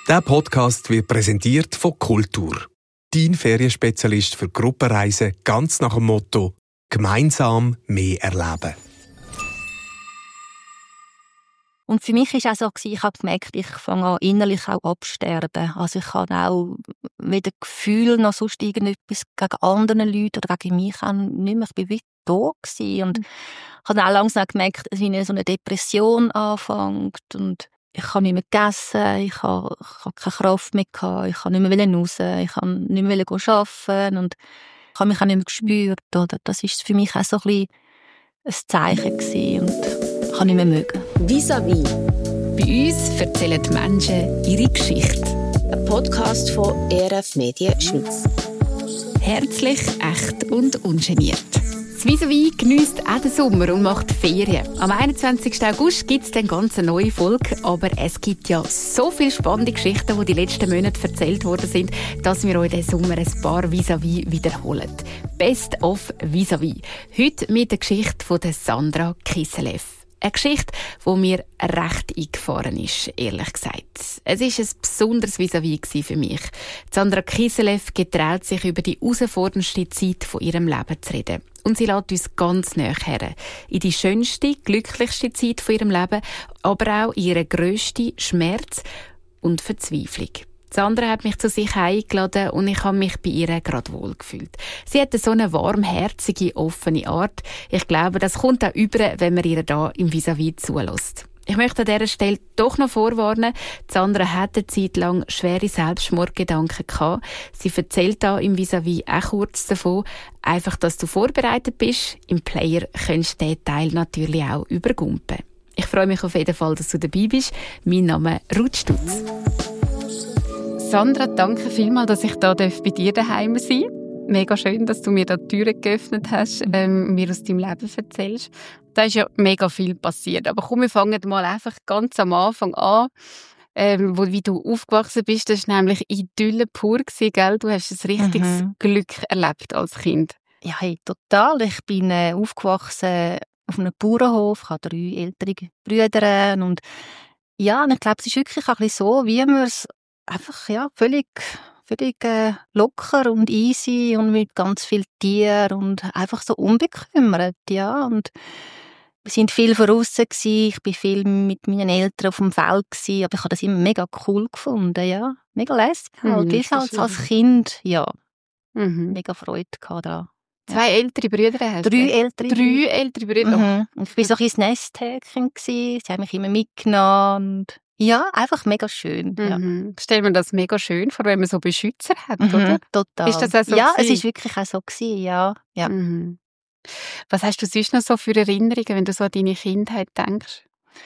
Der Podcast wird präsentiert von Kultur. Dein Ferienspezialist für Gruppenreisen ganz nach dem Motto «Gemeinsam mehr erleben». Und für mich war es auch so, ich habe gemerkt, ich fange an, innerlich auch absterben. Also ich habe auch weder Gefühl noch sonst irgendetwas gegen andere Leute oder gegen mich auch nicht mehr. Ich war wie da gewesen. Und ich habe dann auch langsam gemerkt, dass so eine Depression anfängt. Und ich habe nicht mehr gegessen, ich habe keine Kraft mehr gehabt, ich habe nicht mehr raus, ich habe nicht mehr arbeiten und ich habe mich auch nicht mehr gespürt. Oder? Das war für mich auch so ein Zeichen gewesen und ich habe nicht mehr mögen. Vis-à-vis. Bei uns erzählen die Menschen ihre Geschichte. Ein Podcast von ERF Medien Schweiz. Herzlich, echt und ungeniert. Das Vis-à-vis geniesst auch den Sommer und macht Ferien. Am 21. August gibt es dann ganz eine neue Folge, aber es gibt ja so viele spannende Geschichten, die letzten Monate erzählt worden sind, dass wir euch diesen Sommer ein paar Vis-à-vis wiederholen. Best of Vis-à-vis. Heute mit der Geschichte von Sandra Kiselev. Eine Geschichte, die mir recht eingefahren ist, ehrlich gesagt. Es war ein besonderes Vis-à-vis für mich. Sandra Kiselev getraut sich, über die herausforderndste Zeit von ihrem Leben zu reden. Und sie lässt uns ganz nahe her. In die schönste, glücklichste Zeit von ihrem Leben, aber auch in ihren grössten Schmerz und Verzweiflung. Sandra hat mich zu sich eingeladen und ich habe mich bei ihr gerade wohl gefühlt. Sie hat so eine warmherzige, offene Art. Ich glaube, das kommt auch über, wenn man ihr da im Vis-à-vis zulässt. Ich möchte an dieser Stelle doch noch vorwarnen, Sandra hatte eine Zeit lang schwere Selbstmordgedanken gehabt. Sie erzählt da im Vis-à-vis auch kurz davon. Einfach, dass du vorbereitet bist. Im Player kannst du diesen Teil natürlich auch übergumpen. Ich freue mich auf jeden Fall, dass du dabei bist. Mein Name ist Ruth Stutz. Sandra, danke vielmals, dass ich da bei dir daheim sein darf. Mega schön, dass du mir da die Türen geöffnet hast, mir aus deinem Leben erzählst. Da ist ja mega viel passiert. Aber komm, wir fangen mal einfach ganz am Anfang an. Wie du aufgewachsen bist, das war nämlich Idylle pur, gell? Du hast ein richtiges Glück erlebt als Kind. Ja, hey, total. Ich bin aufgewachsen auf einem Bauernhof. Ich habe 3 ältere Brüder. Und ja, und ich glaube, es ist wirklich ein bisschen so, wie man es einfach völlig locker und easy und mit ganz viel Tieren und einfach so unbekümmert, ja. Und wir sind viel draussen gsi, ich bin viel mit meinen Eltern auf dem Feld gsi, aber ich habe das immer mega cool gefunden, ja. Mega lässig halt, wie als Kind, ja. Mega Freude gehabt da. 2 ältere Brüder hast du? 3 ältere. 3 ältere Brüder. Und ich war so ein bisschen das Nesthäkchen gsi, sie haben mich immer mitgenommen und ja, einfach mega schön. Ja. Stell mir das mega schön vor, wenn man so Beschützer hat, oder? Total. Ist das auch so ja, gewesen? Es ist wirklich auch so gewesen, ja. Was hast du sonst noch so für Erinnerungen, wenn du so an deine Kindheit denkst?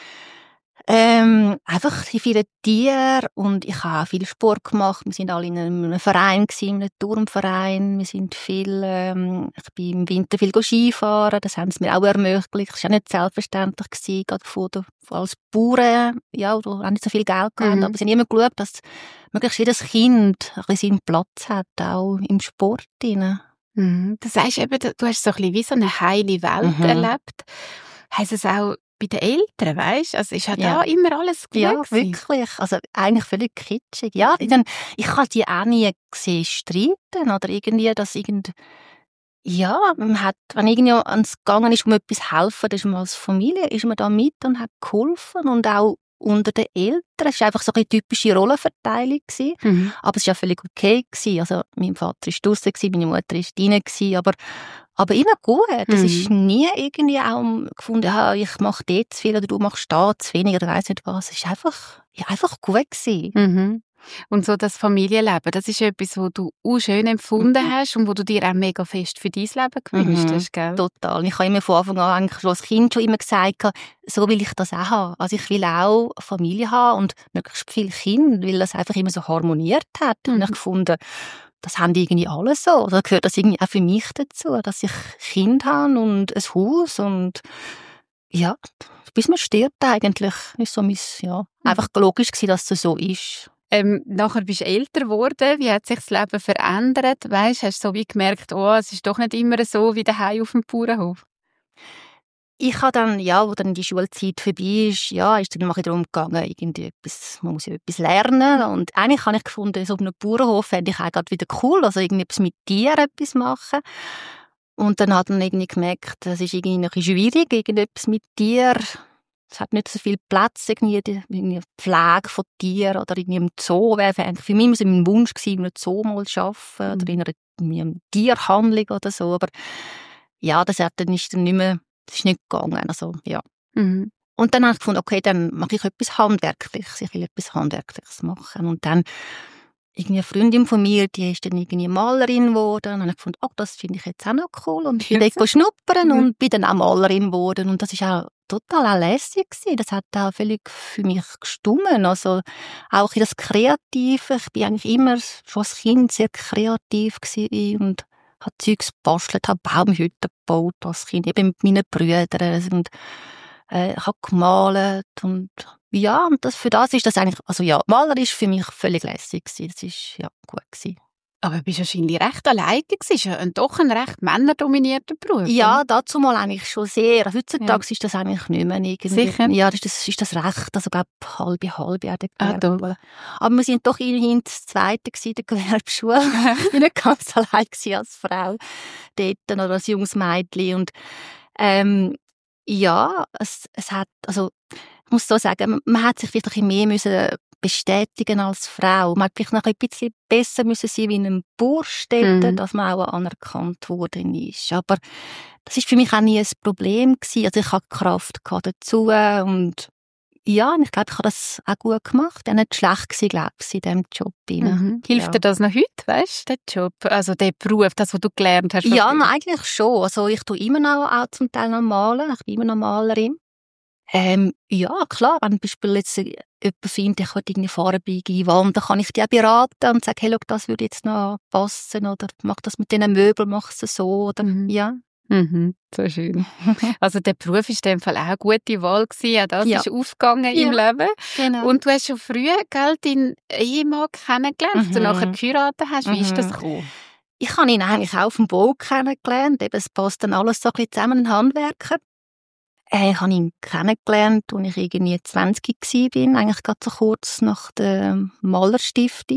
Einfach die vielen Tiere und ich habe auch viel Sport gemacht. Wir sind alle in einem Verein gewesen, in einem Turmverein. Wir sind viel, ich bin im Winter viel Skifahren. Das haben sie mir auch ermöglicht. Das war ja nicht selbstverständlich gewesen, gerade als Bauern, ja, du hast nicht so viel Geld gehabt, aber sie haben immer geschaut, dass möglichst jedes Kind ein bisschen seinen Platz hat, auch im Sport drin. Das heisst eben, du hast so ein bisschen wie so eine heile Welt erlebt. Heisst es auch bei den Eltern, weisst? Also ist ja da immer alles gut Ja, gewesen? wirklich. Also eigentlich völlig kitschig. Ja, ich habe die auch nie gesehen streiten oder irgendwie, dass ja, man hat, wenn irgendwie ans Gegangen ist, um etwas zu helfen, dann ist man als Familie, ist man da mit und hat geholfen und auch unter den Eltern. Es war einfach so eine typische Rollenverteilung gewesen. Aber es war ja völlig okay gewesen. Also mein Vater war draussen gewesen, meine Mutter war drinnen gewesen, aber immer gut. Es ist nie irgendwie auch gefunden, ich mache dort zu viel oder du machst da zu wenig oder weiss nicht was. Es war einfach gut gewesen. Und so das Familienleben, das ist etwas, was du auch schön empfunden hast und wo du dir auch mega fest für dein Leben gewünscht hast, gell? Total. Ich habe immer von Anfang an eigentlich schon als Kind schon immer gesagt, so will ich das auch haben. Also ich will auch eine Familie haben und möglichst viele Kinder, weil das einfach immer so harmoniert hat. Und ich habe gefunden, das haben die irgendwie alle so. Da gehört das irgendwie auch für mich dazu, dass ich Kinder habe und ein Haus und ja, bis man stirbt eigentlich. Ist so einfach logisch gewesen, dass das so ist. Nachher bist du älter geworden. Wie hat sich das Leben verändert? Weisst, hast du so wie gemerkt, es ist doch nicht immer so wie daheim auf dem Bauernhof? ich habe dann, ja, wo dann die Schulzeit vorbei ist, ja, ist dann mal darum gegangen, man muss ja etwas lernen. Und eigentlich habe ich gefunden, so auf einem Bauernhof fände ich auch gerade wieder cool, also irgendetwas mit Tieren etwas machen. Und dann hat man irgendwie gemerkt, das ist irgendwie ein bisschen schwierig, irgendetwas mit Tieren. Es hat nicht so viel Platz, irgendwie Pflege von Tieren oder irgendwie im Zoo. Wäre für mich immer mein Wunsch gewesen, in einem Zoo mal zu arbeiten oder in einer Tierhandlung oder so. Aber ja, das ist dann nicht mehr, das ist nicht gegangen. Also, ja. Und dann habe ich gefunden, okay, dann mache ich etwas Handwerkliches. Ich will etwas Handwerkliches machen. Und dann irgendwie eine Freundin von mir, die ist dann irgendwie Malerin geworden. Und dann habe ich gefunden, das finde ich jetzt auch noch cool. Und ich bin dort schnuppern und bin dann auch Malerin geworden. Und das ist auch total auch lässig gewesen. Das hat auch völlig für mich gestimmt. Also auch in das Kreative. Ich bin eigentlich immer schon als Kind sehr kreativ gewesen und habe Zeugs gebastelt, habe Baumhütten gebaut als Kind, eben mit meinen Brüdern. Und ich habe gemalt und ja, und für das ist das eigentlich, also ja, Maler ist für mich völlig lässig gewesen. Das ist ja gut gewesen. Aber du bist wahrscheinlich recht alleine gewesen. Das ist ja doch ein recht männerdominierter Beruf. Ja, dazu mal eigentlich schon sehr. Heutzutage ist das eigentlich nicht mehr irgendwie. Sicher? Ja, ist das recht. Also, ich glaube, halbe doch. Aber wir sind doch immerhin das Zweite gewesen, der Gewerbeschule. Ich war nicht ganz allein gewesen als Frau dort oder als junges Mädchen. Und, ja, es hat, also, ich muss so sagen, man hat sich vielleicht ein bisschen mehr müssen bestätigen als Frau. Man hat vielleicht noch ein bisschen besser müssen sein wie in einem Bursch dort, dass man auch anerkannt worden ist. Aber das ist für mich auch nie ein Problem gewesen. Also ich hatte Kraft dazu und ja, und ich glaube, ich habe das auch gut gemacht. Ich war nicht schlecht gewesen, glaube ich, in diesem Job. Hilft dir das noch heute, weißt du, der Job, also der Beruf, das, was du gelernt hast? Ja, eigentlich schon. Also ich tue immer noch auch zum Teil noch malen. Ich bin immer noch Malerin. Ja, klar, wenn zum Beispiel jetzt jemand findet, ich will irgendwie farbige Wand, dann kann ich die auch beraten und sagen, hey, look, das würde jetzt noch passen oder mach das mit diesen Möbeln, mach es so oder ja. So schön. Also der Beruf war in dem Fall auch eine gute Wahl gewesen. Auch das ist aufgegangen im Leben. Genau. Und du hast schon früh deinen Ehemann kennengelernt, als du nachher geheiratet hast. Wie ist das gekommen? Ich habe ihn eigentlich auch auf dem Bau kennengelernt. Eben, es passt dann alles so ein bisschen zusammen, ein Handwerker. Ich habe ihn kennengelernt, als ich irgendwie 20 war, eigentlich gerade so kurz nach der Malerstiftung.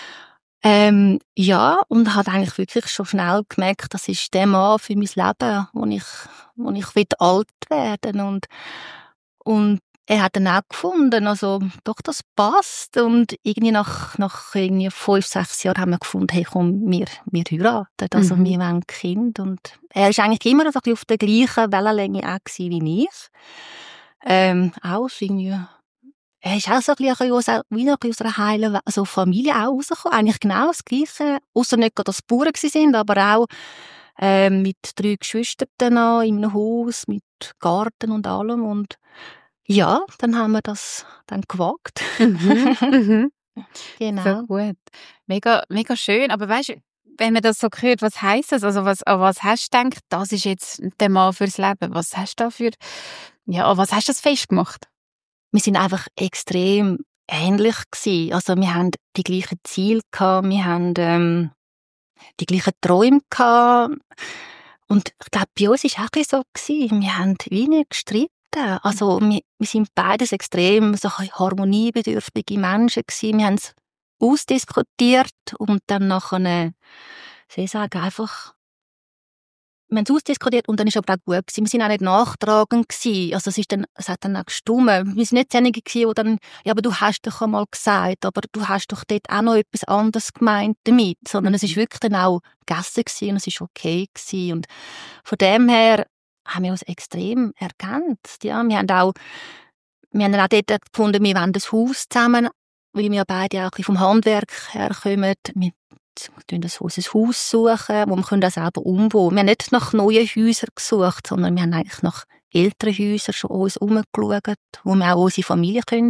Ja, und habe eigentlich wirklich schon schnell gemerkt, das ist der Mann für mein Leben, wo ich alt werden und er hat dann auch gefunden, also doch, das passt. Und irgendwie nach irgendwie 5-6 Jahren haben wir gefunden, hey komm, wir heiraten, also wir wollen ein Kind. Und er war eigentlich immer so ein bisschen auf der gleichen Wellenlänge auch wie ich. Auch irgendwie, er ist auch so ein bisschen aus einer heilen Familie auch rausgekommen. Eigentlich genau das Gleiche, ausser nicht gerade, dass Bauern waren, aber auch mit 3 Geschwistern in einem Haus, mit Garten und allem. Und ja, dann haben wir das dann gewagt. Genau. So gut. Mega, mega schön. Aber weißt du, wenn man das so hört, was heisst das? Also was hast du gedacht, das ist jetzt der Mann fürs Leben? Was hast du dafür, was hast du das festgemacht? Wir sind einfach extrem ähnlich gewesen. Also wir haben die gleichen Ziele gehabt, wir haben die gleichen Träume gehabt. Und ich glaube, bei uns war es auch ein bisschen so gewesen. Wir haben wenig gestritten. Also wir sind beides extrem so harmoniebedürftige Menschen gewesen. Wir haben es ausdiskutiert und dann nachher, ich sagen, einfach, wir haben es ausdiskutiert und dann ist aber auch gut gewesen. Wir sind auch nicht nachtragend gewesen. Also es hat dann auch gestimmt. Wir sind nicht diejenigen gewesen, die dann, ja, aber du hast doch einmal gesagt, aber du hast doch dort auch noch etwas anderes gemeint damit. Sondern es ist wirklich dann auch gegessen gewesen und es ist okay gewesen. Und von dem her haben wir uns extrem ergänzt. Ja, wir haben dann auch dort gefunden, wir wollen das Haus zusammen, weil wir beide auch vom Handwerk herkommen. Wir suchen ein Haus, suchen, wo wir das selber umbauen können. Wir haben nicht nach neuen Häusern gesucht, sondern wir haben eigentlich nach älteren Häusern schon uns umgeschaut, wo wir auch unsere Familie können,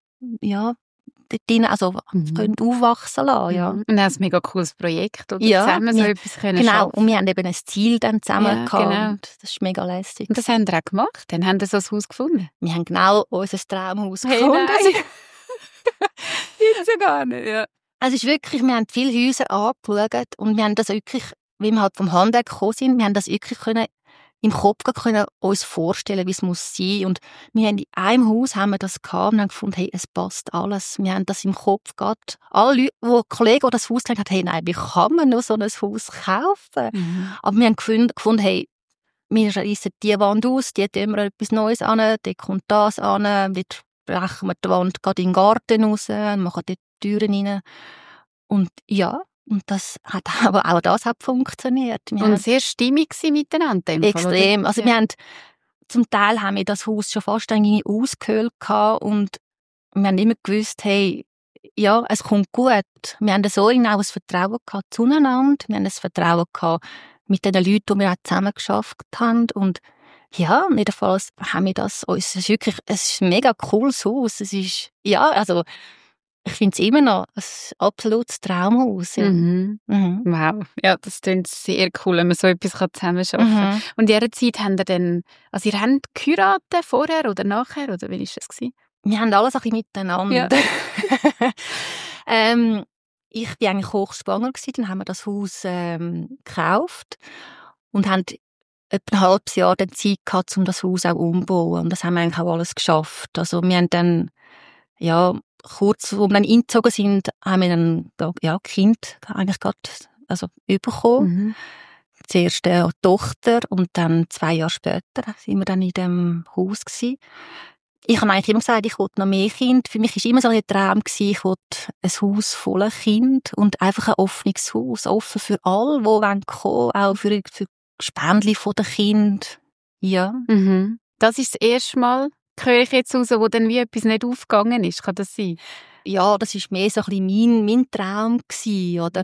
dort können aufwachsen lassen. Ja. Und das ist ein mega cooles Projekt, oder? Zusammen so etwas können genau, schaffen. und wir haben eben ein Ziel dann zusammen gehabt. Genau. Und das ist mega lässig. Und das haben wir auch gemacht? Dann haben wir so ein Haus gefunden? Wir haben genau unser Traumhaus gefunden. Gibt's ja gar nicht, ja. Also es ist wirklich, wir haben viele Häuser angeschaut und wir haben das wirklich, wie wir halt vom Handwerk gekommen sind, wir haben das wirklich können im Kopf können uns vorstellen, wie es muss sein. Und wir haben in einem Haus haben wir das gehabt und haben gefunden, hey, es passt alles. Wir haben das im Kopf gehabt. Alle Leute, die Kollegen, die das Haus gekauft haben, hey, nein, wie kann man nur so ein Haus kaufen? Mhm. Aber wir haben gefunden, hey, wir reissen die Wand aus, die tun wir etwas Neues an, die kommt das an, wir brechen wir die Wand gerade in den Garten raus, machen die Türen rein. Und ja, und das hat aber auch das hat funktioniert. Und sehr stimmig miteinander. Extrem. Also wir haben, zum Teil haben wir das Haus schon fast ausgehöhlt und wir haben immer gewusst, hey, ja, es kommt gut. Wir haben so auch ein Vertrauen gehabt zueinander. Wir haben ein Vertrauen gehabt mit den Leuten, die wir auch zusammen geschafft haben. Und ja, jedenfalls haben wir das uns. Es ist ein mega cooles Haus. Es ist, ja, also, ich finde es immer noch ein absolutes Traumhaus. Ja. Mhm. Mhm. Wow, ja, das klingt sehr cool, wenn man so etwas zusammenarbeiten kann. Mhm. Und in dieser Zeit habt ihr dann, also ihr habt geheiratet vorher oder nachher, oder wie war das gewesen? Wir haben alles ein bisschen miteinander. Ja. Ich war eigentlich hochschwanger gewesen, dann haben wir das Haus gekauft und haben etwa ein halbes Jahr dann Zeit gehabt, um das Haus auch umzubauen. Und das haben wir eigentlich auch alles geschafft. Also wir haben dann, ja, kurz, wo wir dann eingezogen sind, haben wir dann, ja, Kind eigentlich gerade, also bekommen. Mhm. Zuerst eine Tochter und dann 2 Jahre später sind wir dann in dem Haus gewesen. Ich habe eigentlich immer gesagt, ich wollte noch mehr Kinder. Für mich war immer so ein Traum, ich wollte ein Haus voller Kinder und einfach ein offenes Haus, offen für alle, die kommen wollen, auch für Gespendli von den Kindern. Ja. Mhm. Das ist das erste Mal, höre ich jetzt raus, wo dann wie etwas nicht aufgegangen ist. Kann das sein? Ja, das war mehr so ein bisschen mein Traum gewesen, oder?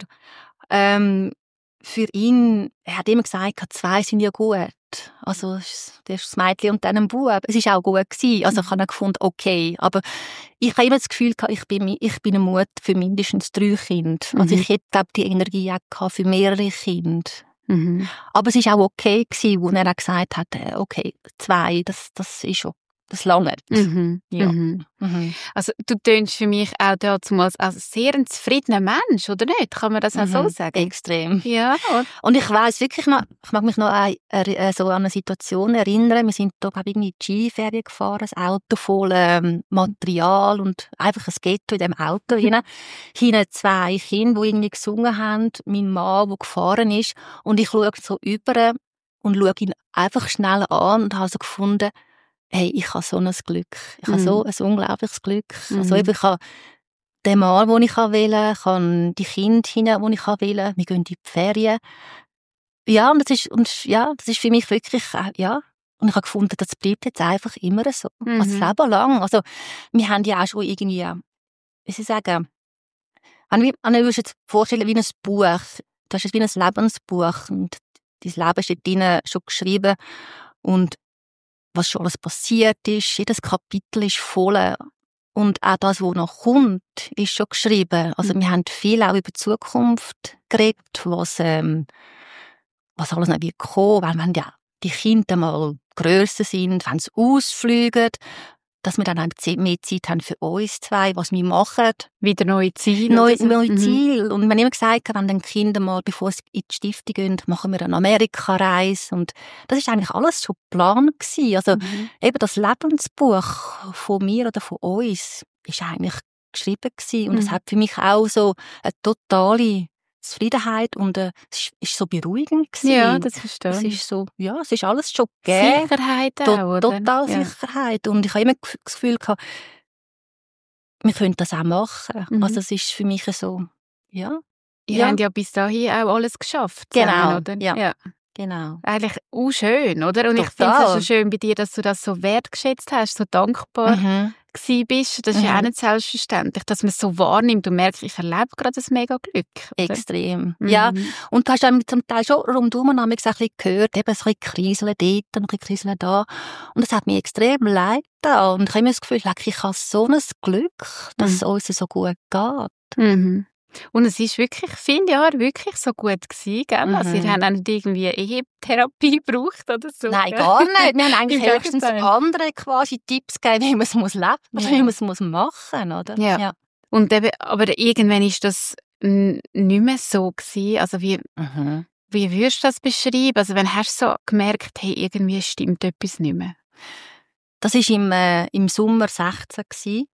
Für ihn, er hat immer gesagt, 2 sind ja gut. Also, das Mädchen und dann ein Bub. Es war auch gut gewesen. Also, ich habe gefunden, okay. Aber ich habe immer das Gefühl gehabt, ich bin eine Mutter für mindestens 3 Kinder. Also, ich hätte, glaube die Energie auch gehabt für mehrere Kinder. Mhm. Aber es war auch okay gewesen, wo er auch gesagt hat, okay, 2, das ist schon. Das lange. Mhm. Ja. Mhm. Mhm. Also, du tönst für mich auch damals als sehr ein zufriedener Mensch, oder nicht? Kann man das auch so sagen? Extrem. Ja. Und ich weiss wirklich noch, ich mag mich noch so an eine Situation erinnern. Wir sind da, glaube ich, in die Skiferien gefahren, das Auto voll Material und einfach ein Ghetto in dem Auto rein. Hinten 2 Kinder, die irgendwie gesungen haben, mein Mann, der gefahren ist. Und ich schaue so über und schaue ihn einfach schnell an und habe so gefunden, hey, ich habe so ein Glück. Ich habe so ein unglaubliches Glück. Also ich habe den Mann, den ich will, ich habe die Kinder hinein, die ich will. Wir gehen in die Ferien. Ja, und das ist für mich wirklich, ja. Und ich habe gefunden, das bleibt jetzt einfach immer so. Also das Leben lang. Also, wir haben ja auch schon irgendwie, wie soll ich sagen, wenn ich mir jetzt vorstellen, wie ein Buch. Das ist wie ein Lebensbuch. Und dein Leben ist dort drin schon geschrieben. Und was schon alles passiert ist. Jedes Kapitel ist voll. Und auch das, was noch kommt, ist schon geschrieben. Also wir haben viel auch über die Zukunft geredet, was alles noch wird kommen. Weil wenn ja die Kinder mal grösser sind, wenn sie ausfliegen, dass wir dann auch mehr Zeit haben für uns 2, was wir machen. Wieder neue Ziele. Neue Ziele. Und wir haben immer gesagt, wenn dann die Kinder mal, bevor sie in die Stiftung gehen, machen wir eine Amerika-Reise. Und das ist eigentlich alles schon geplant gewesen. Also eben das Lebensbuch von mir oder von uns ist eigentlich geschrieben gewesen. Und es hat für mich auch so eine totale Zufriedenheit und es ist so beruhigend gewesen. Ja, das verstehe ich. Es ist so, ja, es ist alles schon gegeben. Sicherheit auch, oder? Total Sicherheit. Und ich habe immer das Gefühl gehabt, wir können das auch machen. Also es ist für mich so, ja. Ihr habt ja bis dahin auch alles geschafft. Genau, zusammen, oder? Ja. Genau. Eigentlich auch schön, oder? Und ich finde es so schön bei dir, dass du das so wertgeschätzt hast, so dankbar bist. Das ist ja auch nicht selbstverständlich, dass man es so wahrnimmt und merkt, ich erlebe gerade ein mega Glück. Oder? Extrem, ja. Und du hast dann zum Teil schon rundum ein bisschen gehört, eben so ein bisschen Kriseln dort und ein bisschen Kriseln da. Und das hat mir extrem leid getan. Und ich habe immer das Gefühl, ich habe so ein Glück, dass es uns so gut geht. Mhm. Und es ist wirklich viele Jahre wirklich so gut gewesen, gell? Also ihr habt auch nicht irgendwie Ehetherapie gebraucht oder so. Nein, gar nicht. Wir haben eigentlich höchstens andere quasi Tipps gegeben, wie man es leben muss oder wie man es machen muss, oder? Ja. Und eben, aber irgendwann ist das nicht mehr so gewesen. Also wie Wie würdest du das beschreiben? Also wenn hast du so gemerkt, hey, irgendwie stimmt etwas nicht mehr? Das war im Sommer 16 gewesen.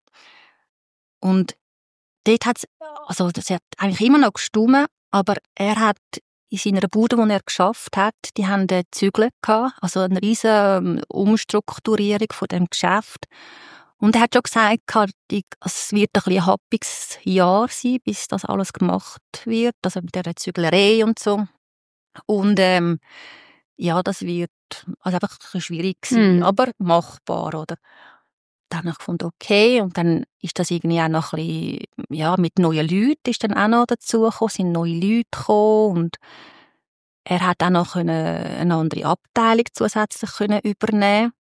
Und dort hat es hat eigentlich immer noch gestummen, aber er hat in seiner Bude, wo er geschafft hat, die haben Zügel gehabt, also eine riesige Umstrukturierung von dem Geschäft. Und er hat schon gesagt, es wird ein bisschen ein happiges Jahr sein, bis das alles gemacht wird, also mit der Züglerei und so. Und ja, das wird also einfach ein bisschen schwierig sein, aber machbar, oder? Dann habe ich gefunden, okay, und dann ist das irgendwie auch noch ein bisschen, ja, mit neuen Leuten ist dann auch noch dazugekommen, sind neue Leute gekommen und er hat auch noch eine andere Abteilung zusätzlich übernehmen.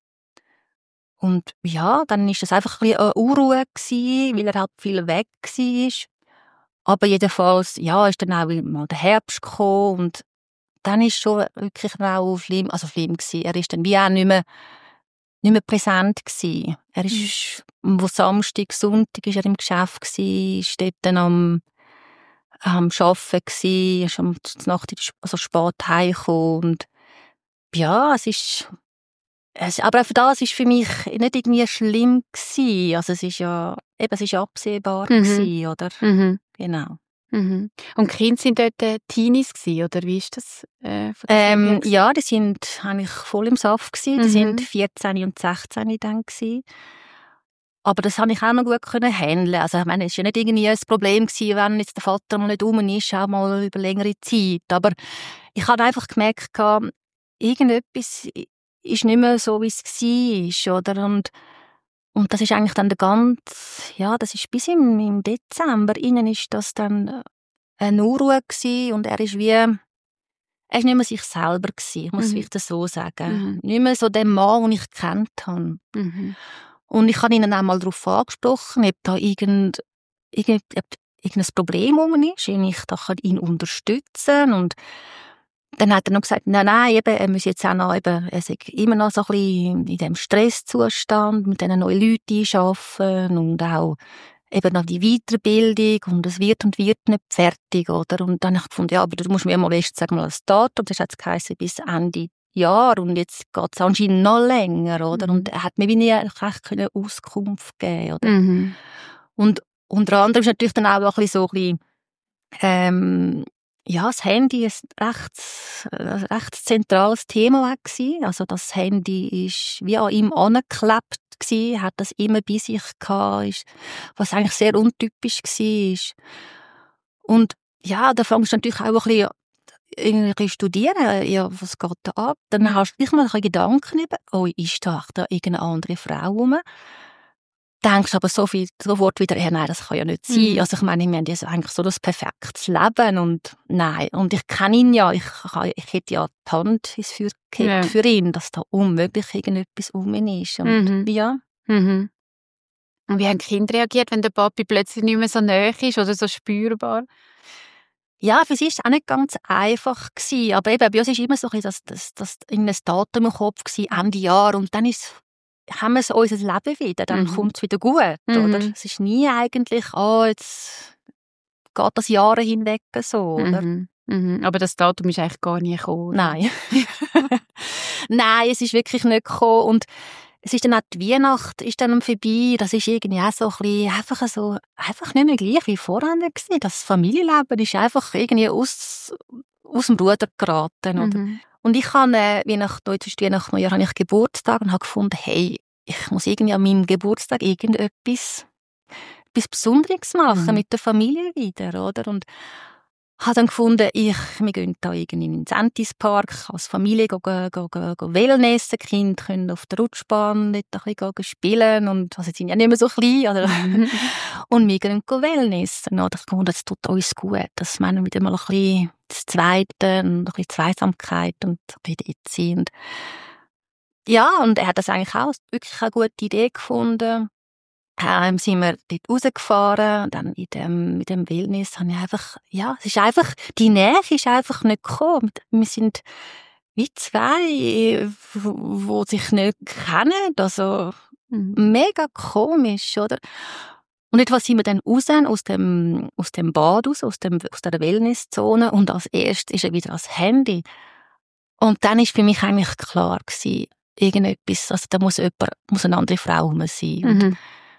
Und ja, dann ist das einfach ein bisschen eine Unruhe gewesen, weil er halt viel weg war. Aber jedenfalls, ja, ist dann auch mal der Herbst gekommen und dann ist schon wirklich auch schlimm gewesen. Er ist dann wie auch nicht mehr präsent gewesen. Er ist, wo Samstag, Sonntag ist er im Geschäft gewesen, ist dort dann am Arbeiten gewesen, ist am Nacht also spät heimgekommen und ja, aber für das ist für mich nicht irgendwie schlimm gewesen. Also es ist absehbar gewesen, oder? Genau. Und die Kinder sind dort Teenies gewesen, oder wie ist das? Ja, die sind eigentlich voll im Saft gewesen. Die sind 14 und 16 dann gewesen. Aber das habe ich auch noch gut handeln. Also ich meine, es war ja nicht irgendwie ein Problem gewesen, wenn jetzt der Vater mal nicht rum ist, auch mal über längere Zeit. Aber ich habe einfach gemerkt, irgendetwas ist nicht mehr so, wie es war, oder? Und das ist eigentlich dann das ist bis im Dezember innen ist das dann eine Unruhe gewesen und er ist nicht mehr sich selber gewesen, ich muss vielleicht so sagen. Nicht mehr so der Mann, den ich gekannt habe. Und ich habe ihn auch mal darauf angesprochen, ob da irgendein Problem ist, und ich da ihn unterstützen und dann hat er noch gesagt, nein, eben, er muss jetzt auch noch er sei immer noch so ein bisschen in diesem Stresszustand, mit diesen neuen Leuten arbeiten und auch eben noch die Weiterbildung und es wird nicht fertig, oder? Und dann habe ich gefunden, ja, aber du musst mir mal erst sagen, mal das Datum, das hat es geheißen, bis Ende Jahr und jetzt geht es anscheinend noch länger, oder? Und er hat mir wie nie recht Auskunft geben, oder? Und unter anderem ist natürlich dann auch ein bisschen so das Handy ist ein recht zentrales Thema gewesen. Also das Handy ist wie an ihm angeklebt gewesen, hat das immer bei sich gehabt, was eigentlich sehr untypisch war. Und ja, da fängst du natürlich auch ein bisschen studieren, ja, was geht da ab? Dann hast du dich mal ein bisschen Gedanken über, ist da irgendeine andere Frau rum? Denkst aber sofort wieder, nein, das kann ja nicht sein. Also ich meine, wir haben ja eigentlich so das perfektes Leben und nein. Und ich kenne ihn ja, ich hätte ja die Hand ins Feuer gehabt für ihn, dass da unmöglich irgendetwas um ihn ist. Und ja. Und wie haben die Kinder reagiert, wenn der Papi plötzlich nicht mehr so nahe ist oder so spürbar? Ja, für sie war es auch nicht ganz einfach gewesen. Aber eben, bei uns ist immer so, dass ein Datum im Kopf war, Ende Jahr, und dann haben wir unser Leben wieder, dann kommt es wieder gut, oder? Es ist nie eigentlich, jetzt geht das Jahre hinweg so, oder? Aber das Datum ist eigentlich gar nie gekommen. Nein. Nein, es ist wirklich nicht gekommen. Und es ist dann auch die Weihnacht ist dann vorbei. Das ist irgendwie auch so ein bisschen einfach nicht mehr gleich wie vorher gewesen. Das Familienleben ist einfach irgendwie aus dem Ruder geraten, oder? Und ich habe Weihnachten, Neujahr habe ich Geburtstag und habe gefunden, hey, ich muss irgendwie an meinem Geburtstag etwas Besonderes machen mit der Familie wieder, oder? Und habe dann gefunden, wir gehen da irgendwie in den Sentispark als Familie go Wellnessen. Die Kinder können auf der Rutschbahn dort ein bisschen spielen und sie sind ja nicht mehr so klein, oder? Und wir gehen Wellnessen, oder? Ich fand, das tut uns gut, dass wir wieder mal ein bisschen das Zweite und ein bisschen Zweisamkeit und ein bisschen dort sind. Ja, und er hat das eigentlich auch wirklich eine gute Idee gefunden. Sind wir dort rausgefahren, dann mit dem Wellness habe ich einfach, es ist einfach, die Nähe ist einfach nicht gekommen. Wir sind wie zwei, die sich nicht kennen, also mega komisch, oder? Und etwas sind wir dann raus, aus dem Bad raus, aus der Wellnesszone, und als erstes ist er wieder ans Handy. Und dann ist für mich eigentlich klar gewesen, irgendetwas, also da muss eine andere Frau rum sein. Und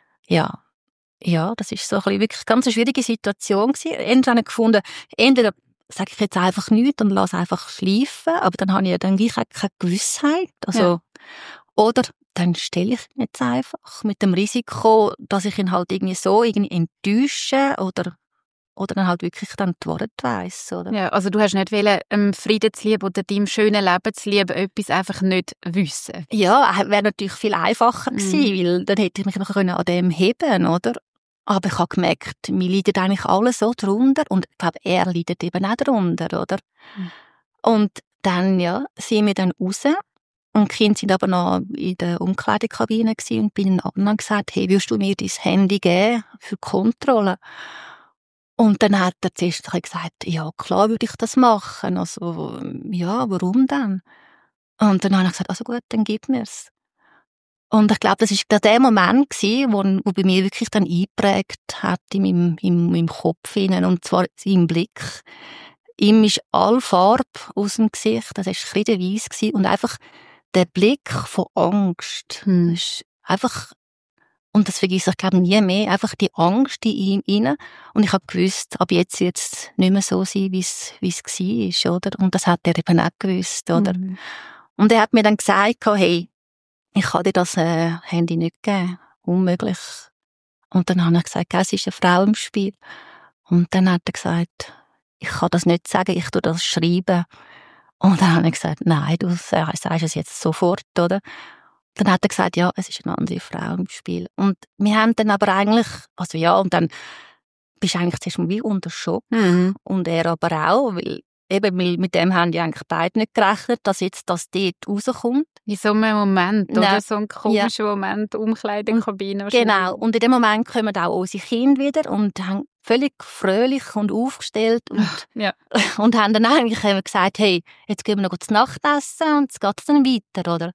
ja, das ist so ein bisschen wirklich ganz eine schwierige Situation gewesen. Entweder habe ich gefunden, entweder sage ich jetzt einfach nichts und lasse einfach schleifen, aber dann habe ich ja dann gleich keine Gewissheit. Also, oder dann stelle ich ihn jetzt einfach mit dem Risiko, dass ich ihn halt irgendwie enttäusche oder dann halt wirklich dann die Wahrheit weiss, oder? Ja, also du hast nicht wollen, Frieden zu lieben oder deinem schönen Leben zu lieben, etwas einfach nicht wissen. Ja, wäre natürlich viel einfacher gewesen, weil dann hätte ich mich noch an dem heben, oder? Aber ich habe gemerkt, mir leidet eigentlich alle so drunter und ich glaube, er leidet eben auch drunter, oder? Und dann, sind wir dann raus und die Kinder sind aber noch in der Umkleidekabine gewesen und bin dann gesagt, hey, willst du mir dein Handy geben für die Kontrolle? Und dann hat er zuerst gesagt, ja, klar würde ich das machen. Also, ja, warum denn? Und dann habe ich gesagt, also gut, dann gib mir's. Und ich glaube, das war der Moment gewesen, wo bei mir wirklich dann eingeprägt hat in meinem Kopf hinein, und zwar sein Blick. Ihm ist alle Farbe aus dem Gesicht, das war kreideweiss gewesen, und einfach der Blick von Angst. Das ist einfach, und das vergesse ich, glaube nie mehr, einfach die Angst in ihm hinein. Und ich habe gewusst, ab jetzt wird es nicht mehr so sein, wie es war, oder? Und das hat er eben auch gewusst, oder? Und er hat mir dann gesagt, hey, ich kann dir das Handy nicht geben. Unmöglich. Und dann habe ich gesagt, es ist eine Frau im Spiel. Und dann hat er gesagt, ich kann das nicht sagen, ich tue das schreiben. Und dann habe ich gesagt, nein, du sagst es jetzt sofort, oder? Dann hat er gesagt, ja, es ist eine andere Frau im Spiel. Und wir haben dann aber eigentlich, und dann bist du eigentlich zuerst mal wie unter Schock. Und er aber auch, weil eben mit dem haben die eigentlich beide nicht gerechnet, dass jetzt das dort rauskommt. In so einem Moment, oder? So ein komischer Moment, Umkleidekabine. Genau. Und in dem Moment kommen auch unsere Kinder wieder und haben völlig fröhlich und aufgestellt und haben dann eigentlich gesagt, hey, jetzt gehen wir noch zu Nacht essen und es geht dann weiter, oder?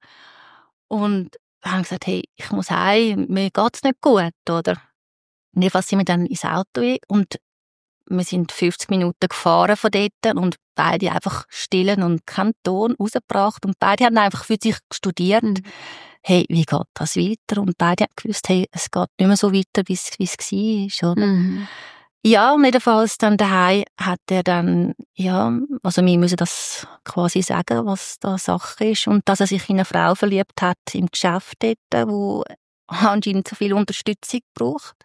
Und haben gesagt, hey, ich muss heim, mir geht's nicht gut, oder? Und jedenfalls sind wir dann ins Auto und wir sind 50 Minuten gefahren von dort und beide einfach stillen und keinen Ton rausgebracht. Und beide haben einfach für sich studiert, hey, wie geht das weiter? Und beide haben gewusst, hey, es geht nicht mehr so weiter, wie es war, oder? Ja, und jedenfalls dann daheim hat er dann, also wir müssen das quasi sagen, was da Sache ist. Und dass er sich in eine Frau verliebt hat im Geschäft dort, wo anscheinend so viel Unterstützung braucht.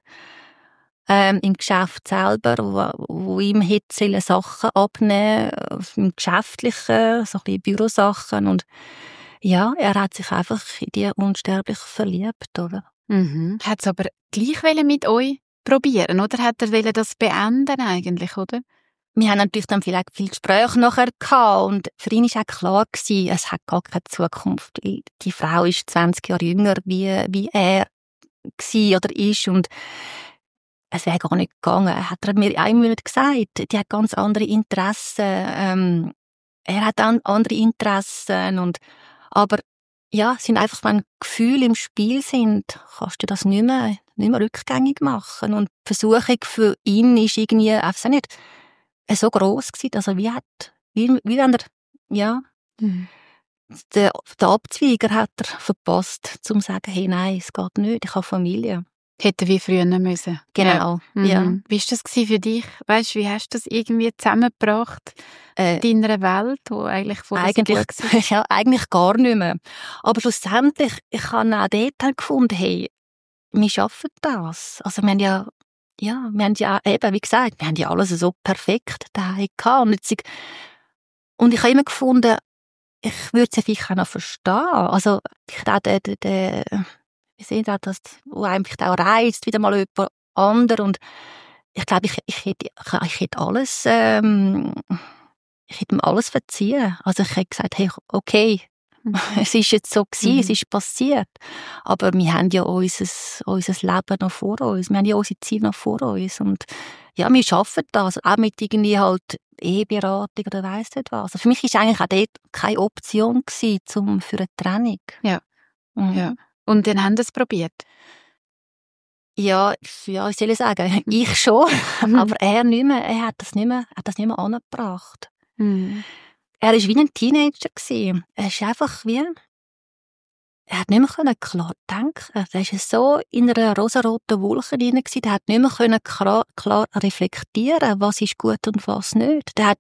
Im Geschäft selber, wo ihm hätte Sachen abnehmen, im Geschäftlichen, so ein bisschen Bürosachen. Und ja, er hat sich einfach in die Unsterblich verliebt, oder? Hat es aber gleich mit euch probieren, oder? Hat er das beenden eigentlich, oder? Wir haben natürlich dann vielleicht viel Gespräche nachher gehabt und für ihn war auch klar gewesen, es hat gar keine Zukunft. Die Frau ist 20 Jahre jünger, wie er war oder ist, und es wäre gar nicht gegangen. Hat er mir einmal gesagt, die hat ganz andere Interessen. Er hat dann andere Interessen. Aber ja, es sind einfach, wenn Gefühle im Spiel sind, kannst du das nicht mehr rückgängig machen. Und die Versuchung für ihn ist irgendwie, einfach nicht so gross gewesen, dass er wie wenn er, den Abzweiger hat er verpasst, um zu sagen, hey, nein, es geht nicht, ich habe Familie. Hätte wie früher müssen. Genau, ja. Wie war das für dich? Weißt, wie hast du das irgendwie zusammengebracht in deiner Welt, wo eigentlich vorher so gut war? Ja, eigentlich gar nicht mehr. Aber schlussendlich, ich habe auch dort gefunden, hey, wir schaffen das. Also wir haben ja eben, wie gesagt, wir haben ja alles so perfekt daheim gehabt. Und ich habe immer gefunden, ich würde es vielleicht auch noch verstehen. Also ich dachte, wir sehen auch, dass wo einem vielleicht auch reizt, wieder mal jemand anderes. Und ich glaube, ich hätte alles, ich hätte ihm alles verziehen. Also ich hätte gesagt, hey, okay, es ist jetzt so gewesen, es ist passiert. Aber wir haben ja unser Leben noch vor uns. Wir haben ja unsere Ziele noch vor uns. Und ja, wir schaffen das. Auch mit irgendwie halt Eheberatung oder weiss nicht was. Also für mich war eigentlich auch dort keine Option gewesen, für eine Trennung. Ja. Ja. Und dann haben sie es probiert? Ja, wie soll ich sagen? Ich schon, aber er nicht mehr. Er hat das nicht mehr angebracht. Mhm. Er war wie ein Teenager gewesen. Er ist einfach wie... Er hat nicht mehr klar denken. Er war so in einer rosaroten Wolke drin gewesen. Er hat nicht mehr klar reflektieren, was ist gut und was nicht. Der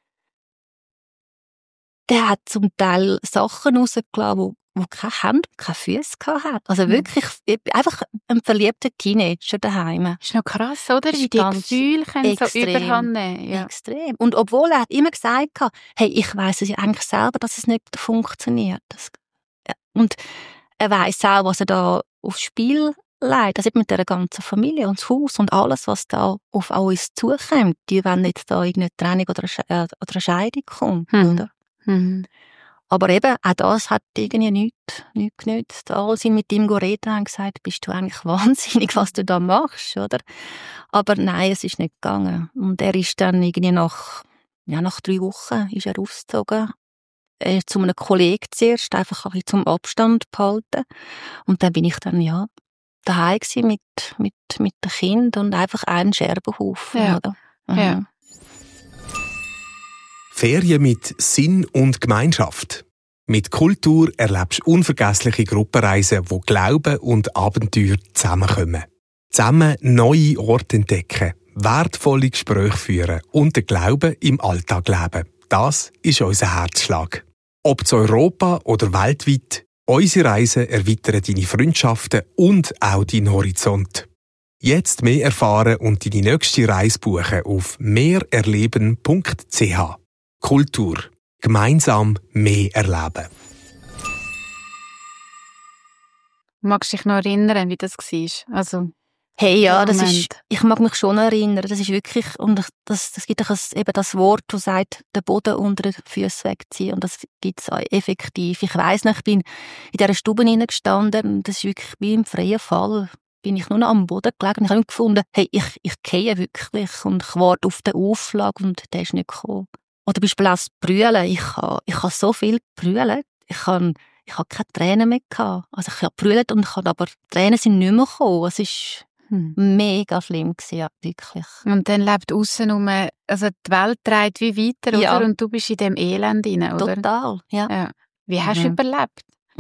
hat zum Teil Sachen rausgelassen, die keine Hände und keine Füße hatten. Also wirklich einfach ein verliebter Teenager daheim. Das ist noch krass, oder? Wie die Gefühle können so überhand nehmen. Ja. Extrem. Und obwohl er immer gesagt hat, hey, ich weiss es ja eigentlich selber, dass es nicht funktioniert. Und er weiss auch, was er da aufs Spiel legt. Also mit der ganzen Familie und das Haus und alles, was da auf uns zukommt. Die wollen nicht da irgendeine Trennung oder eine Scheidung kommt. Oder? Mhm. Aber eben, auch das hat irgendwie nichts genützt. Alle sind mit ihm reden und haben gesagt, bist du eigentlich wahnsinnig, was du da machst, oder? Aber nein, es ist nicht gegangen. Und er ist dann irgendwie nach 3 Wochen ist er ausgezogen. Er ist zu einem Kollegen zuerst, einfach ein bisschen zum Abstand behalten. Und dann bin ich dann, daheim gewesen mit den Kindern und einfach ein Scherbenhaufen, ja. Oder? Ja. Ferien mit Sinn und Gemeinschaft. Mit Kultur erlebst du unvergessliche Gruppenreisen, wo Glauben und Abenteuer zusammenkommen. Zusammen neue Orte entdecken, wertvolle Gespräche führen und den Glauben im Alltag leben. Das ist unser Herzschlag. Ob zu Europa oder weltweit, unsere Reisen erweitern deine Freundschaften und auch deinen Horizont. Jetzt mehr erfahren und deine nächste Reise buchen auf mehrerleben.ch. Kultur. Gemeinsam mehr erleben. Magst du dich noch erinnern, wie das war? Also, hey, ja, das Moment. ist, ich mag mich schon erinnern, das ist wirklich, und das gibt auch eben das Wort, das sagt, den Boden unter den Füßen wegziehen, und das gibt's auch effektiv. Ich weiss noch, ich bin in dieser Stube hineingestanden, und das ist wirklich wie im freien Fall, bin ich nur noch am Boden gelegen, und ich habe gefunden, hey, ich gehe wirklich, und ich warte auf den Aufschlag, und der ist nicht gekommen. Oder beispielsweise auch das Brüllen, ich habe so viel gebrüllt, ich habe keine Tränen mehr gehabt. Also ich habe gebrüllt, aber die Tränen sind nicht mehr gekommen. Es ist mega schlimm gewesen, ja, wirklich. Und dann lebt aussen also die Welt dreht wie weiter, Ja. oder? Und du bist in dem Elend rein, oder? Total, ja. Ja. Wie hast du überlebt?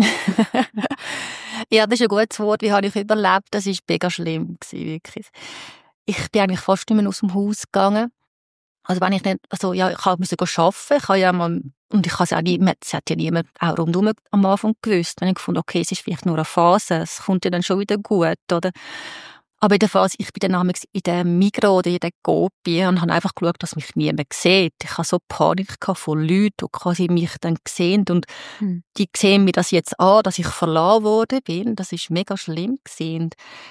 Ja, das ist ein gutes Wort. Wie habe ich überlebt? Das war mega schlimm gewesen, wirklich. Ich bin eigentlich fast nicht mehr aus dem Haus gegangen. Also wenn ich nicht, also ja, ich musste arbeiten, ich habe ja mal, und ich habe es auch nie, es hat ja niemand auch rundum am Anfang gewusst. Wenn ich gefunden, okay, es ist vielleicht nur eine Phase, es kommt ja dann schon wieder gut, oder? Aber in der Phase, ich bin dann damals in der Migros oder in der Coop und habe einfach geschaut, dass mich niemand sieht. Ich hatte so Panik von Leuten, die quasi mich dann sehen, und die sehen mir das jetzt an, dass ich verlassen worden bin. Das ist mega schlimm gewesen.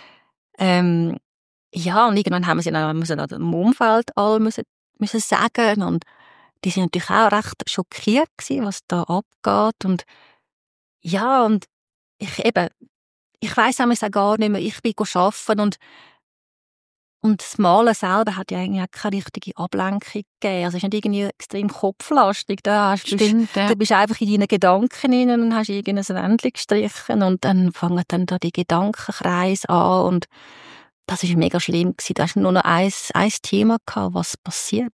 Ja, und irgendwann haben wir sie dann im Umfeld alle müssen sagen, und die sind natürlich auch recht schockiert gewesen, was da abgeht, und ja, und ich weiss auch gar nicht mehr, ich bin arbeiten, und das Malen selber hat ja eigentlich auch keine richtige Ablenkung gegeben, also es ist nicht irgendwie extrem kopflastig, Stimmt, ja. Du bist einfach in deinen Gedanken hinein und hast irgendein Wändchen gestrichen, und dann fangen dann da die Gedankenkreise an, und das war mega schlimm gewesen. Da hast nur noch ein Thema gehabt, was passiert,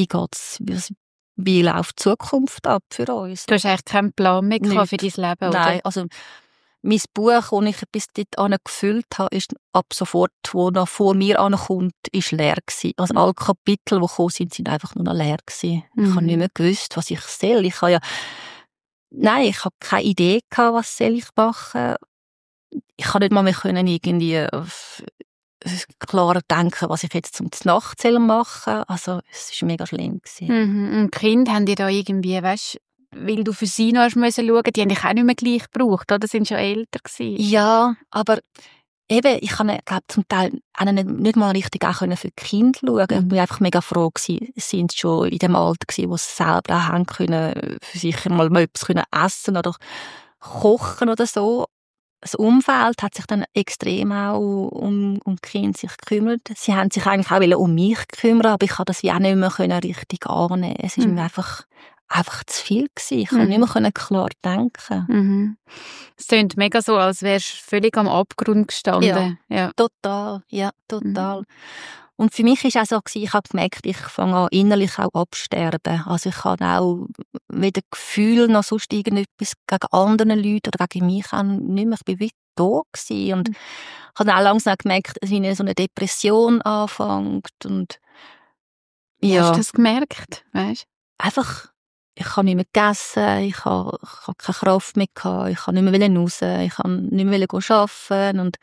wie läuft die Zukunft ab für uns. Du hast eigentlich keinen Plan mehr gehabt für dein Leben, oder? Nein, also mein Buch, das ich bis dort gefüllt habe, ist ab sofort, wo noch vor mir ankommt, ist leer gewesen. Also alle Kapitel, die gekommen sind einfach nur noch leer gewesen. Ich habe nicht mehr gewusst, was ich soll. Ich habe keine Idee gehabt, was soll ich machen. Ich kann nicht mal mehr irgendwie klar denken, was ich jetzt zum Nacht machen soll. Also es war mega schlimm gewesen. Und die Kinder haben die da irgendwie, weißt, weil du für sie noch schauen musst, die haben dich auch nicht mehr gleich gebraucht, oder? Sind schon älter gewesen. Ja, aber eben, ich kann, glaube zum Teil nicht mal richtig auch für die Kinder schauen. Ich bin einfach mega froh gewesen, sind schon in dem Alter gewesen, wo sie selber auch haben können, für sich mal etwas können essen oder kochen oder so. Das Umfeld hat sich dann extrem auch um die Kinder sich gekümmert. Sie haben sich eigentlich auch um mich kümmern, aber ich konnte das wie auch nicht mehr richtig annehmen. Es ist mir einfach einfach zu viel gewesen. Ich konnte nicht mehr klar denken. Mhm. Es klingt mega so, als wärst du völlig am Abgrund gestanden. Ja. Total. Und für mich war es auch so, ich habe gemerkt, ich fange an, innerlich auch absterben. Also ich habe auch weder Gefühl noch sonst irgendetwas gegen andere Leute oder gegen mich auch nicht mehr. Ich war wie da gewesen. Und ich habe auch langsam gemerkt, wie so eine Depression anfängt. Und Wie hast du das gemerkt? Weißt? Einfach, ich habe nicht mehr gegessen, ich habe keine Kraft mehr gehabt, ich habe nicht mehr raus, ich habe nicht mehr arbeiten und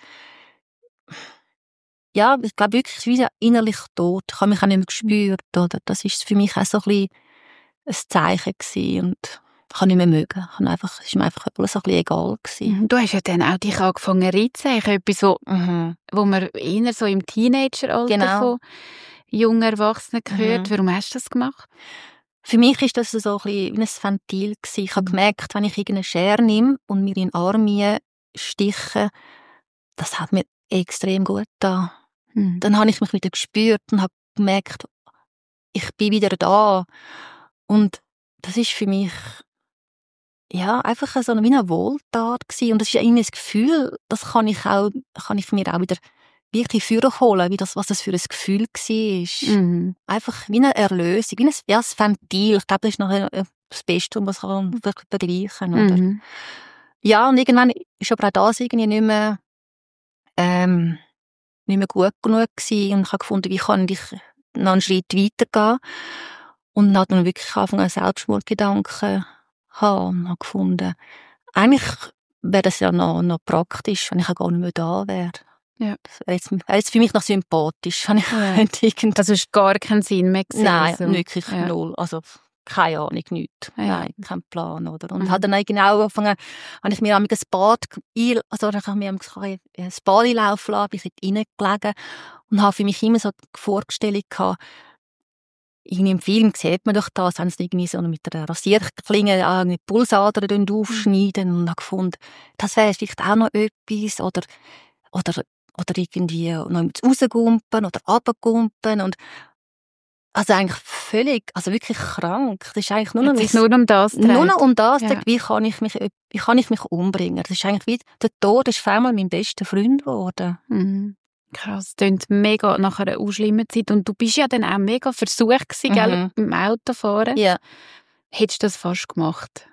ja, ich glaube wirklich, wie innerlich tot. Ich habe mich auch nicht mehr gespürt, oder? Das ist für mich auch so ein Zeichen gewesen und ich habe nicht mehr mögen. Es ist mir einfach alles ein bisschen egal gewesen. Du hast ja dann auch dich angefangen zu ritzen, etwas, wo man eher so im Teenageralter von jungen Erwachsenen hört. Warum hast du das gemacht? Für mich ist das so ein bisschen wie ein Ventil gewesen. Ich habe gemerkt, wenn ich irgendeine Schere nehme und mir in den Arm stiche, das hat mir extrem gut getan. Dann habe ich mich wieder gespürt und habe gemerkt, ich bin wieder da. Und das ist für mich einfach so wie eine Wohltat gewesen. Und das ist irgendwie ein Gefühl, das kann ich mir auch wieder wirklich vorholen, was das für ein Gefühl war. Einfach wie eine Erlösung, wie ein Ventil. Ich glaube, das ist nachher das Beste, was man wirklich begleichen kann. Oder? Ja, und irgendwann ist aber auch das irgendwie nicht mehr gut genug gewesen. Und ich habe gefunden, wie kann ich noch einen Schritt weitergehen. Und habe dann wirklich angefangen, einen Selbstmordgedanken haben. Und habe gefunden, eigentlich wäre das ja noch praktisch, wenn ich auch gar nicht mehr da wäre. Ja. Das wäre jetzt für mich noch sympathisch. Wenn ich das ist gar keinen Sinn mehr gesehen. Nein, so. Wirklich null. Also, keine Ahnung, nichts. Ja. Nein, kein Plan, oder? Und habe dann genau angefangen, habe ich mir ein Bad, ich habe mir ein Bad einlaufen lassen, bin ich reingelegen und habe für mich immer so die Vorstellung gehabt, irgendwie im Film sieht man doch das, haben sie irgendwie so mit der Rasierklinge eine Pulsadern aufschneiden und habe gefunden, das wäre vielleicht auch noch etwas, oder irgendwie noch rausgumpen oder runtergumpen und also eigentlich wirklich krank. Das ist eigentlich nur um das dreht. Nur noch um das, wie kann ich mich umbringen. Das ist eigentlich wie, der Tod ist auf einmal mein bester Freund geworden. Krass, das klingt mega nach einer schlimmen Zeit. Und du bist ja dann auch mega versucht gewesen, gell, beim Autofahren. Ja. Hättest du das fast gemacht?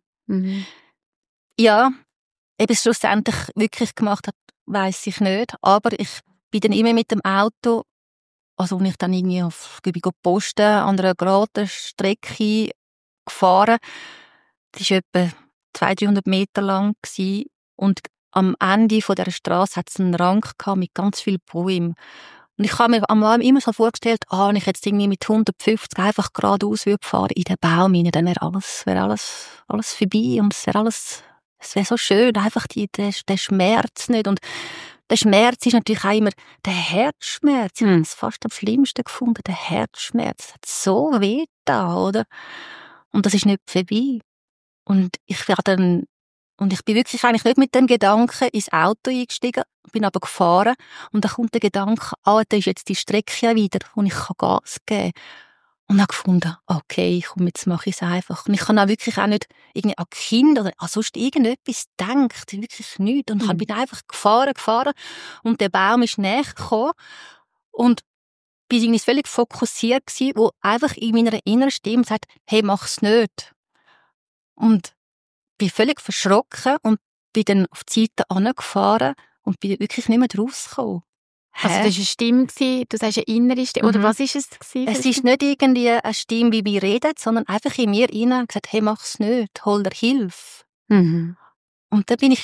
Ja, ob es schlussendlich wirklich gemacht hat, weiss ich nicht. Aber ich bin dann immer mit dem Auto, also als ich dann irgendwie auf Posten an einer geraden Strecke gefahren, die war etwa 200-300 Meter lang gewesen. Und am Ende von dieser Straße hat es einen Rang gehabt mit ganz vielen Bäumen. Und ich habe mir am Anfang immer so vorgestellt, wenn ich jetzt irgendwie mit 150 einfach geradeaus fahren in den Baum rein, dann wäre alles vorbei und es wäre so schön, einfach der Schmerz nicht. Und der Schmerz ist natürlich auch immer der Herzschmerz. Ich habe es fast am schlimmsten gefunden, der Herzschmerz. Das hat so weh da, oder? Und das ist nicht vorbei. Und ich bin wirklich eigentlich nicht mit dem Gedanken ins Auto eingestiegen, bin aber gefahren und dann kommt der Gedanke, da ist jetzt die Strecke ja wieder, wo ich Gas geben kann. Und habe gefunden, okay, komm, jetzt mache ich es einfach. Und ich kann auch wirklich auch nicht irgendwie an Kinder oder an sonst irgendetwas gedacht, wirklich nichts. Und bin einfach gefahren und der Baum ist näher gekommen und bin irgendwie völlig fokussiert gewesen, wo einfach in meiner inneren Stimme sagt, hey, mach's nicht. Und bin völlig verschrocken und bin dann auf die Seite angefahren und bin wirklich nicht mehr rausgekommen. Also das war eine Stimme, du sagst eine innere Stimme, oder was war es? Es ist nicht irgendwie eine Stimme, wie wir reden, sondern einfach in mir rein gesagt, hey, mach's nicht, hol dir Hilfe. Und dann bin ich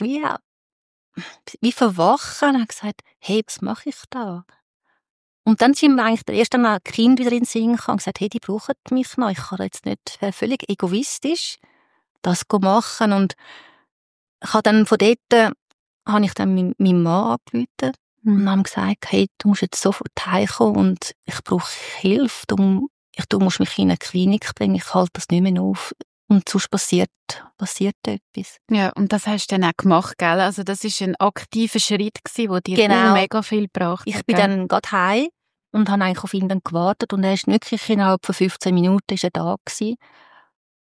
wie verwacht und habe gesagt, hey, was mache ich da? Und dann sind wir eigentlich erst einmal ein Kind wieder in den Sinn gekommen und gesagt, hey, die brauchen mich noch, ich kann jetzt nicht völlig egoistisch das machen. Und ich habe dann von dort, habe ich dann meinen Mann angerufen und habe gesagt, hey, du musst jetzt sofort heimkommen und ich brauche Hilfe. Du musst mich in eine Klinik bringen, ich halte das nicht mehr auf. Und sonst passiert etwas. Ja, und das hast du dann auch gemacht, gell? Also das war ein aktiver Schritt, der dir mega viel gebracht hat. Ich bin dann gerade heim und habe eigentlich auf ihn dann gewartet und er ist wirklich innerhalb von 15 Minuten ist er da gewesen.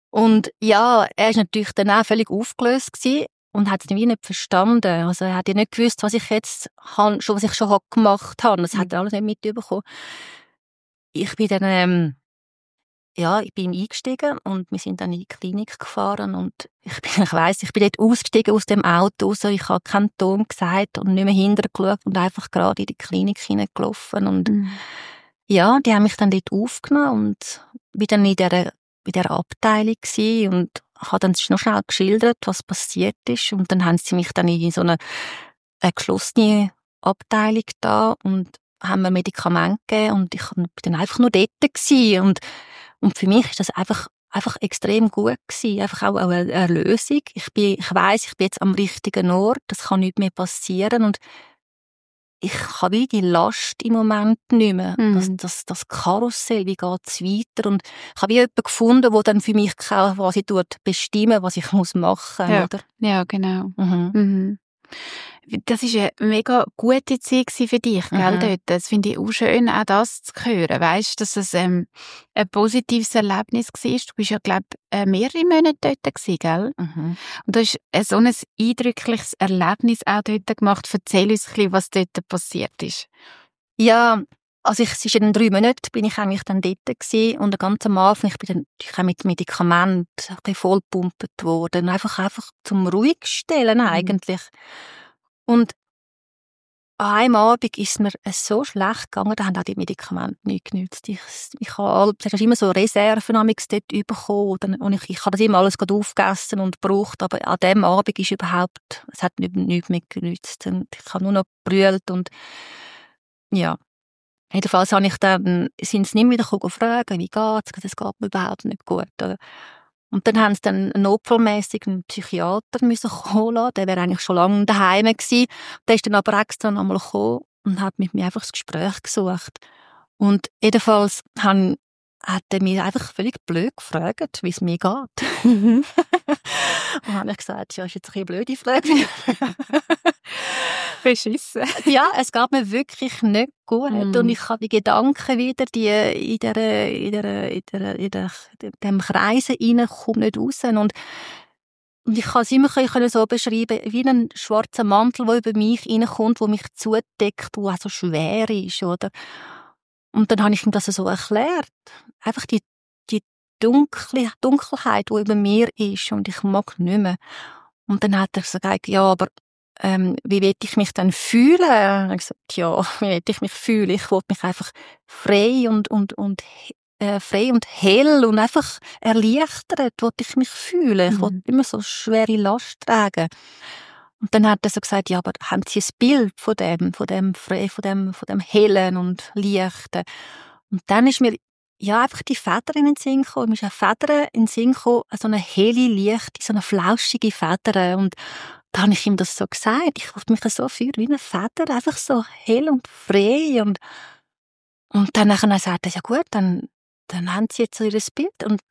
Und ja, er ist natürlich dann auch völlig aufgelöst gewesen und hat es wie nicht verstanden. Also er hat ja nicht gewusst, was ich schon gemacht habe. Das hat er alles nicht mitbekommen. Ich bin dann, ich bin eingestiegen und wir sind dann in die Klinik gefahren und ich bin dort ausgestiegen aus dem Auto raus. Ich habe keinen Ton gesagt und nicht mehr hinterher geschaut und einfach gerade in die Klinik hineingelaufen. Und ja, die haben mich dann dort aufgenommen und bin dann in dieser Abteilung gewesen und habe dann noch schnell geschildert, was passiert ist. Und dann haben sie mich dann in so eine geschlossene Abteilung da und haben mir Medikamente gegeben und ich bin dann einfach nur dort gewesen. Und für mich ist das einfach extrem gut gewesen. Einfach auch eine Erlösung. Ich weiss, ich bin jetzt am richtigen Ort, das kann nicht mehr passieren und ich habe wie die Last im Moment nicht mehr. Das Karussell, wie geht's weiter? Und ich habe wie jemanden gefunden, der dann für mich quasi bestimmen, was ich machen muss, oder? Ja, genau. Das war eine mega gute Zeit für dich, gell, dort. Das finde ich auch schön, auch das zu hören. Weisst, dass es ein positives Erlebnis war. Du bist ja, glaube ich, mehrere Monate dort gewesen, gell? Und du hast so ein eindrückliches Erlebnis auch dort gemacht. Erzähl uns ein bisschen, was dort passiert ist. Ja, also es ist in 3 Monaten bin ich eigentlich dann dort gewesen und ganz am Anfang, ich bin dann mit Medikamenten ein bisschen vollgepumpt worden. Einfach zum ruhig stellen eigentlich. Und an einem Abend ist mir so schlecht gegangen, da haben auch die Medikamente nicht genützt. Ich habe immer so Reserven dort bekommen und ich habe das immer alles aufgegessen und gebraucht, aber an dem Abend ist es hat nichts mehr genützt. Und ich habe nur noch gebrüllt und ja. Jedenfalls sind sie nicht wieder fragen, wie geht's? Das geht mir überhaupt nicht gut. Und dann haben sie dann notfallmässig einen Psychiater kommen lassen. Der wäre eigentlich schon lange daheim gewesen. Der ist dann aber extra noch einmal gekommen und hat mit mir einfach das Gespräch gesucht. Und jedenfalls hat er mich einfach völlig blöd gefragt, wie es mir geht. Und dann habe ich gesagt, ja, ist jetzt eine blöde Frage. Beschissen. Ja, es geht mir wirklich nicht gut. Und ich habe die Gedanken wieder, die in dem Kreis hinein, komme nicht raus. Und ich kann es immer so beschreiben, wie ein schwarzer Mantel, der über mich hineinkommt, der mich zudeckt, der auch so schwer ist, oder? Und dann habe ich ihm das so erklärt. Einfach die Dunkelheit, die über mir ist und ich mag nicht mehr. Und dann hat er gesagt, ja, aber wie will ich mich denn fühlen? Und ich habe gesagt, ja, wie will ich mich fühlen? Ich will mich einfach frei und hell und einfach erleichtert, will ich mich fühlen. Ich will immer so schwere Last tragen. Und dann hat er so gesagt, ja, aber haben Sie ein Bild von dem Hellen und Leichten? Und dann ist mir einfach die Feder in den Sinn gekommen. Mir ist eine Feder in den Sinn gekommen, so eine helle, leichte, so eine flauschige Feder. Und da habe ich ihm das so gesagt. Ich wollte mich so fühlen wie eine Feder, einfach so hell und frei. Und dann sagt er, ja gut, dann haben Sie jetzt so Ihr Bild. Und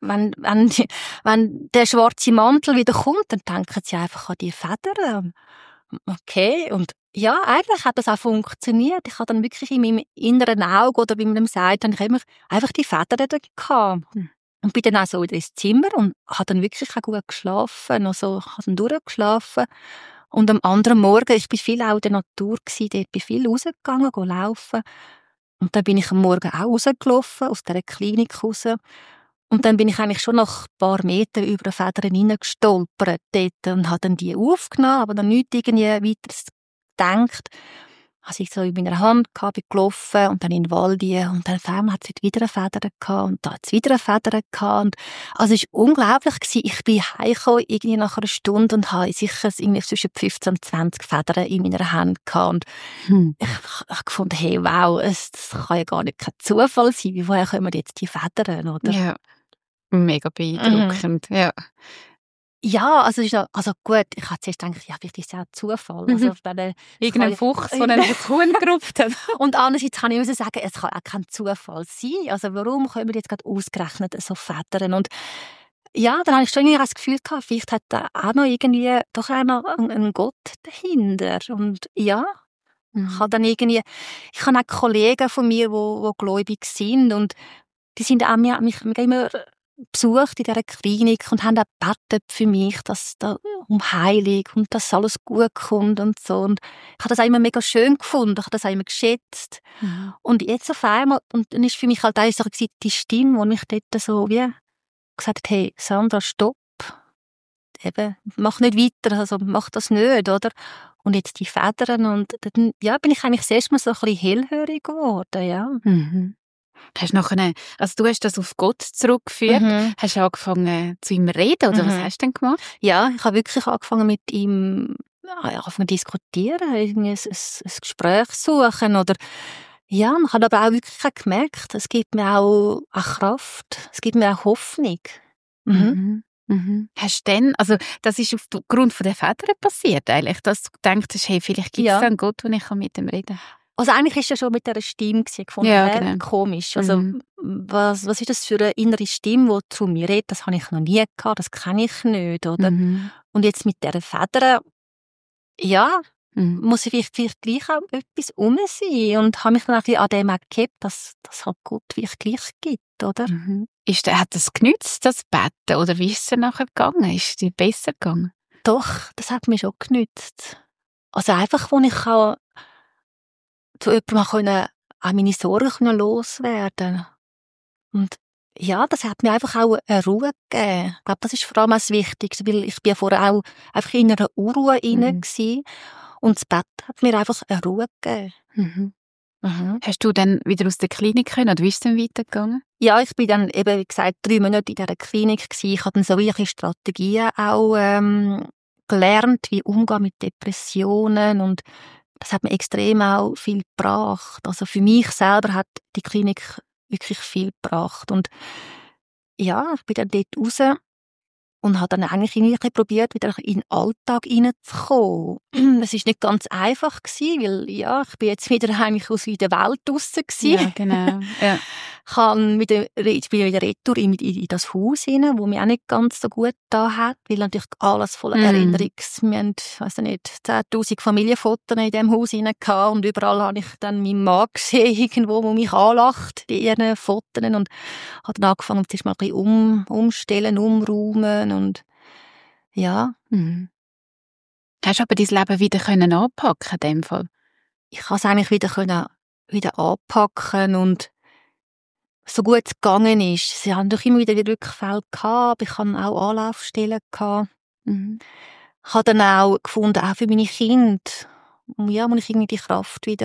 wenn der schwarze Mantel wieder kommt, dann denken Sie einfach an die Feder. Okay, und ja, eigentlich hat das auch funktioniert. Ich habe dann wirklich in meinem inneren Auge oder wie man dem sagt, dann immer einfach die Feder da gehabt. Und bin dann auch so wieder ins Zimmer und habe dann wirklich auch gut geschlafen. Also, ich habe dann durchgeschlafen. Und am anderen Morgen, ich war viel auch in der Natur gewesen, dort bin viel rausgegangen, laufen. Und dann bin ich am Morgen auch rausgelaufen, aus dieser Klinik raus. Und dann bin ich eigentlich schon nach ein paar Metern über eine Feder hineingestolpert dort und habe dann die aufgenommen, aber dann nichts irgendwie weiter gedacht. Also ich so in meiner Hand gehabt, bin gelaufen und dann in den Wald und dann auf einmal hat es wieder eine Feder gehabt und da hat es wieder eine Feder gehabt. Und also es war unglaublich gewesen. Ich bin heimgekommen, irgendwie nach einer Stunde und habe sicher irgendwie zwischen 15 und 20 Federn in meiner Hand gehabt. Und ich habe gefunden, hey, wow, das kann ja gar nicht kein Zufall sein. Woher kommen jetzt die Federn, oder? Ja, mega beeindruckend, ja. Ja, also gut, ich hatte zuerst gedacht, ja, vielleicht ist es auch Zufall. Also, irgendein Fuchs, der einen Kuhn gerupft hat. Und andererseits kann ich sagen, es kann auch kein Zufall sein. Also warum können wir jetzt gerade ausgerechnet so Federn? Und ja, dann habe ich schon irgendwie das Gefühl gehabt, vielleicht hat da auch noch irgendwie doch auch noch ein Gott dahinter. Und ja, ich habe auch Kollegen von mir, die gläubig sind und die sind auch mich immer besucht in dieser Klinik und haben auch gebetet für mich, dass da um Heilung und dass alles gut kommt und so. Und ich habe das auch immer mega schön gefunden, ich habe das auch immer geschätzt. Mhm. Und jetzt auf einmal, und dann ist für mich halt auch so die Stimme, die mich dort so wie gesagt hat, hey, Sandra, stopp. Eben, mach nicht weiter, also mach das nicht, oder? Und jetzt die Federn und dann, ja, bin ich eigentlich zuerst mal so ein bisschen hellhörig geworden, ja. Mhm. Hast nachher, also du hast das auf Gott zurückgeführt, Mhm. hast du angefangen zu ihm reden, oder was hast du denn gemacht? Ja, ich habe wirklich angefangen mit ihm angefangen zu diskutieren, irgendwie ein Gespräch suchen oder ja, man hat aber auch wirklich auch gemerkt, es gibt mir auch Kraft, es gibt mir auch Hoffnung. Mhm. Mhm. Mhm. Hast du denn, also das ist aufgrund von der Federn passiert eigentlich, dass du gedacht hast, hey, vielleicht gibt es Ja. da einen Gott, wo ich mit ihm reden kann? Also eigentlich ist ja schon mit dieser Stimme gefunden, Ja, genau. komisch. Also was ist das für eine innere Stimme, die zu mir redet? Das habe ich noch nie gehabt, das kenne ich nicht, oder? Mhm. Und jetzt mit dieser Federn, ja, Mhm. muss ich vielleicht gleich auch etwas sein und habe mich dann auch ein bisschen an dem auch gehabt, dass halt Gott vielleicht gleich gibt, oder? Mhm. Hat das genützt, das Betten, oder wie ist es dir nachher gegangen? Ist es dir besser gegangen? Doch, das hat mir schon genützt. Also einfach, wo ich auch zu jemandem auch meine Sorgen loswerden. Und ja, das hat mir einfach auch eine Ruhe gegeben. Ich glaube, das ist vor allem auch das Wichtigste, weil ich bin ja vorher auch einfach in einer Unruhe inne gsi und das Bett hat mir einfach eine Ruhe gegeben. Mhm. Mhm. Hast du dann wieder aus der Klinik können, oder wie ist es dann weitergegangen? Ja, ich bin dann eben, wie gesagt, 3 Monate in dieser Klinik gsi. Ich habe dann so welche Strategien auch gelernt, wie umgehen mit Depressionen und das hat mir extrem auch viel gebracht. Also für mich selber hat die Klinik wirklich viel gebracht. Und ja, ich bin dann dort raus und habe dann eigentlich irgendwie probiert, wieder in den Alltag hineinzukommen. Es war nicht ganz einfach gewesen, weil ja, ich bin jetzt wieder eigentlich aus der Welt draussen gewesen. Ja, genau. Ja. Ich bin wieder retour in das Haus hinein, wo mir auch nicht ganz so gut da hat, weil natürlich alles voller Erinnerungs... Wir haben, weiss nicht, 10'000 Familienfotos in diesem Haus hinein gehabt und überall habe ich dann meinen Mann gesehen, irgendwo, der mich anlacht, in ihren Fotos und habe dann angefangen, zuerst mal ein bisschen umstellen, umräumen und ja. Mhm. Hast du aber dein Leben wieder können anpacken in dem Fall? Ich konnte es eigentlich wieder anpacken und so gut es gegangen ist. Sie haben doch immer wieder Rückfälle gehabt, aber ich hatte auch Anlaufstellen gehabt. Mhm. Ich habe dann auch gefunden, auch für meine Kinder, ja, muss ich irgendwie die Kraft wieder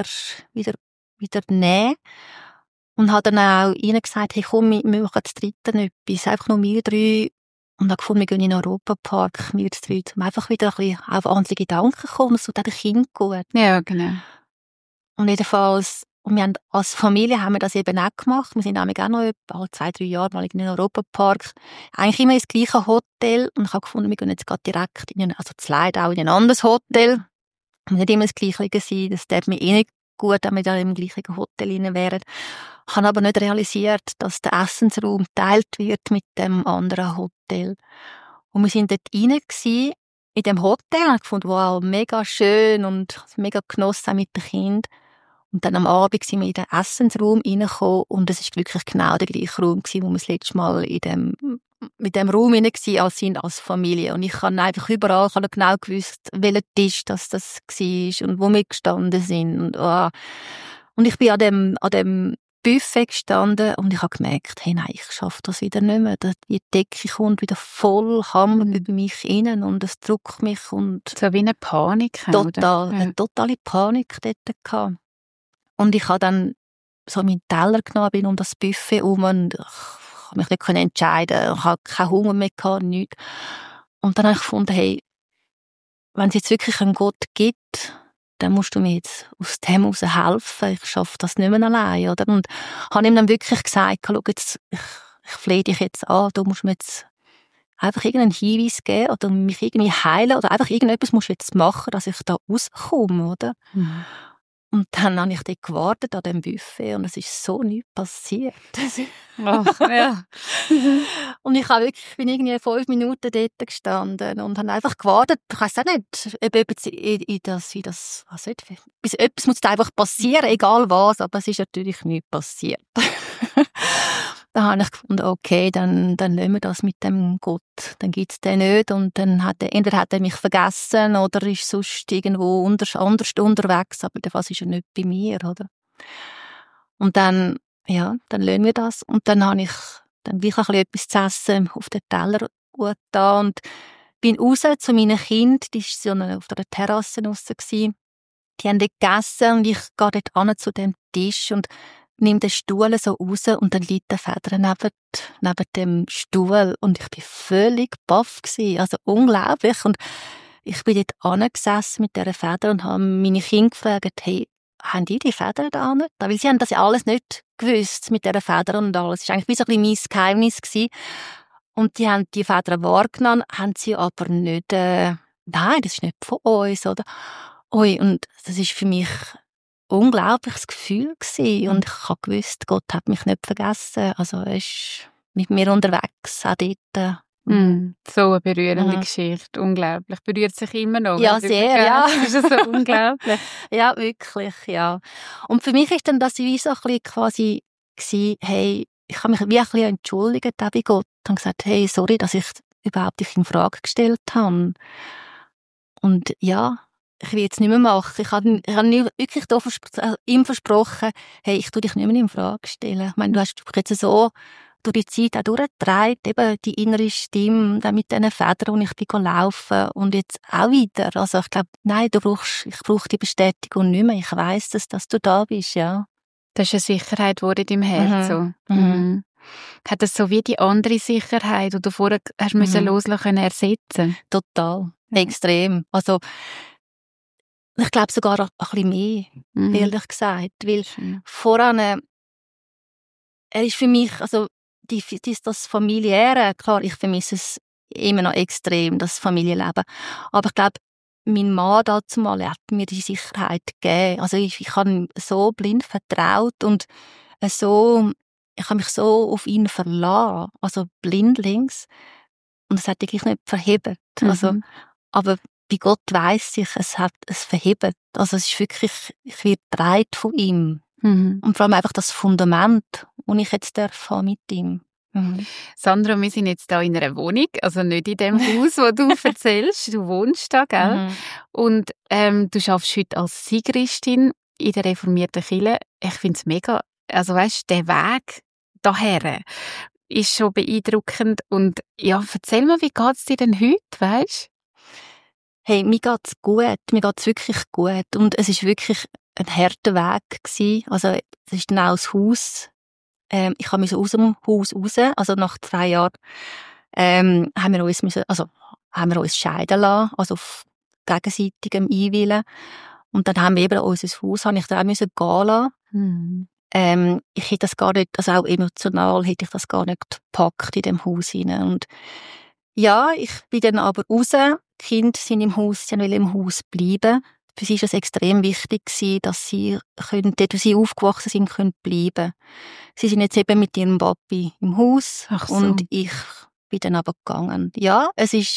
nehmen. Und habe dann auch ihnen gesagt, hey, komm, wir machen das Dritte etwas, einfach nur wir 3. Und habe gefunden, wir gehen in den Europapark, wir 3, um einfach wieder ein bisschen auf andere Gedanken zu kommen, es tut auch den Kindern gut. Ja, genau. Und jedenfalls, und wir haben, als Familie haben wir das eben auch gemacht. Wir sind nämlich auch noch alle 2-3 Jahre mal in den Europapark. Eigentlich immer ins gleiche Hotel. Und ich habe gefunden, wir gehen jetzt gerade direkt also zu Leid auch in ein anderes Hotel. Und nicht immer das Gleiche sein. Das tut mir nicht gut, wenn wir da im gleichen Hotel rein wären. Ich habe aber nicht realisiert, dass der Essensraum geteilt wird mit dem anderen Hotel. Und wir sind dort rein gewesen, in dem Hotel. Und ich fand, wow, mega schön und mega genossen mit den Kindern. Und dann am Abend sind wir in den Essensraum reingekommen und es war wirklich genau der gleiche Raum gewesen, wo wir das letzte Mal mit dem Raum rein waren als Familie. Und ich habe einfach überall, ich habe genau gewusst, welcher Tisch das war und wo wir gestanden sind. Und ich bin an dem Buffet gestanden und ich habe gemerkt, hey, nein, ich schaffe das wieder nicht mehr. Die Decke kommt wieder voll Hammer über mich rein und es drückt mich und so wie eine Panik. Total, oder? eine totale Panik dort gehabt. Und ich habe dann so meinen Teller genommen, bin um das Buffet herum und ich konnte mich nicht entscheiden. Ich hatte keinen Hunger mehr gehabt, nichts. Und dann habe ich gefunden, hey, wenn es jetzt wirklich einen Gott gibt, dann musst du mir jetzt aus dem heraus helfen. Ich schaffe das nicht mehr allein, oder? Und habe ihm dann wirklich gesagt, schau jetzt, ich flehe dich jetzt an, du musst mir jetzt einfach irgendeinen Hinweis geben oder mich irgendwie heilen oder einfach irgendetwas musst du jetzt machen, dass ich da rauskomme, oder? Mhm. Und dann habe ich dort gewartet an dem Buffet und es ist so nichts passiert. Ach, ja. Und ich bin irgendwie 5 Minuten dort gestanden und habe einfach gewartet. Ich weiss auch nicht, ob etwas muss einfach passieren, egal was, aber es ist natürlich nichts passiert. Dann habe ich gefunden, okay, dann lassen wir das mit dem Gott. Dann gibt es den nicht und dann entweder hat er mich vergessen oder ist sonst irgendwo anders unterwegs, aber der ist er nicht bei mir, oder? Und dann lassen wir das und dann habe ich dann wirklich ein bisschen etwas zu essen auf den Teller da und bin raus zu meinen Kindern, die waren auf der Terrasse draussen. Die haben dort gegessen und ich gehe dort hin zu dem Tisch und nehme den Stuhl so raus und dann liegt der Feder neben dem Stuhl und ich bin völlig baff gewesen, also unglaublich. Und ich bin dort angesessen mit dieser Feder und habe meine Kinder gefragt, hey, haben die Feder da nicht? Weil sie haben das ja alles nicht gewusst mit dieser Feder und alles. Das war eigentlich wie so ein bisschen mein Geheimnis gewesen. Und die haben die Feder wahrgenommen, haben sie aber nicht, nein, das ist nicht von uns, oder? Ui, und das ist für mich ein unglaubliches Gefühl gewesen. Und ich habe gewusst, Gott hat mich nicht vergessen. Also er ist mit mir unterwegs, auch dort. So eine berührende Geschichte, unglaublich. Berührt sich immer noch. Ja, sehr, ja. Das ist so unglaublich. Ja, wirklich, ja. Und für mich ist dann das wie so ein bisschen quasi gewesen, hey, ich habe mich wie ein bisschen entschuldigt auch bei Gott und gesagt, hey, sorry, dass ich überhaupt dich in Frage gestellt habe. Und ja, ich will jetzt nicht mehr machen. Ich habe wirklich ihm versprochen, hey, ich tue dich nicht mehr in Frage stellen. Ich meine, du hast jetzt so durch die Zeit auch durchgetragen, eben die innere Stimme, dann mit diesen Federn, und ich bin laufen und jetzt auch wieder. Also ich glaube, nein, ich brauche die Bestätigung nicht mehr. Ich weiss, dass du da bist, ja. Das ist eine Sicherheit in deinem Herz. So. Hat das so wie die andere Sicherheit, die du vorher hast müssen loslassen, ersetzen? Total. Extrem. Also ich glaube sogar ein bisschen mehr, ehrlich gesagt. Weil voran, er ist für mich, also das Familiäre, klar, ich vermisse es immer noch extrem, das Familienleben. Aber ich glaube, mein Mann dazumal hat mir die Sicherheit gegeben. Also ich habe so blind vertraut und ich habe mich so auf ihn verlassen, also blindlings. Und es hat wirklich nicht verhebt. Also, aber bei Gott weiss ich, es verhebt. Also es ist wirklich, ich werde getragen von ihm. Und vor allem einfach das Fundament, das ich jetzt haben mit ihm. Sandra, wir sind jetzt hier in einer Wohnung, also nicht in dem Haus, wo du erzählst. Du wohnst da, gell? Und du arbeitest heute als Sigristin in der reformierten Kirche. Ich finde es mega, also weisst, der Weg daher ist schon beeindruckend. Und ja, erzähl mal, wie geht's dir denn heute, weisst? Hey, mir geht's gut, mir geht's wirklich gut. Und es ist wirklich ein harter Weg gewesen. Also, es ist dann auch das Haus. Ich musste aus dem Haus raus. Also, nach 3 Jahren, haben wir uns scheiden lassen. Also, auf gegenseitigem Einwillen. Und dann haben wir eben unser Haus, habe ich da auch gehen lassen. Ich hätte das gar nicht, also auch emotional hätte ich das gar nicht gepackt in dem Haus hinein. Und ja, ich bin dann aber raus. Die Kinder sind im Haus, sie wollen im Haus bleiben. Für sie war es extrem wichtig, dass sie dort, wo sie aufgewachsen sind, bleiben können. Sie sind jetzt eben mit ihrem Papi im Haus. Ach so. Und ich bin dann aber gegangen. Ja, es ist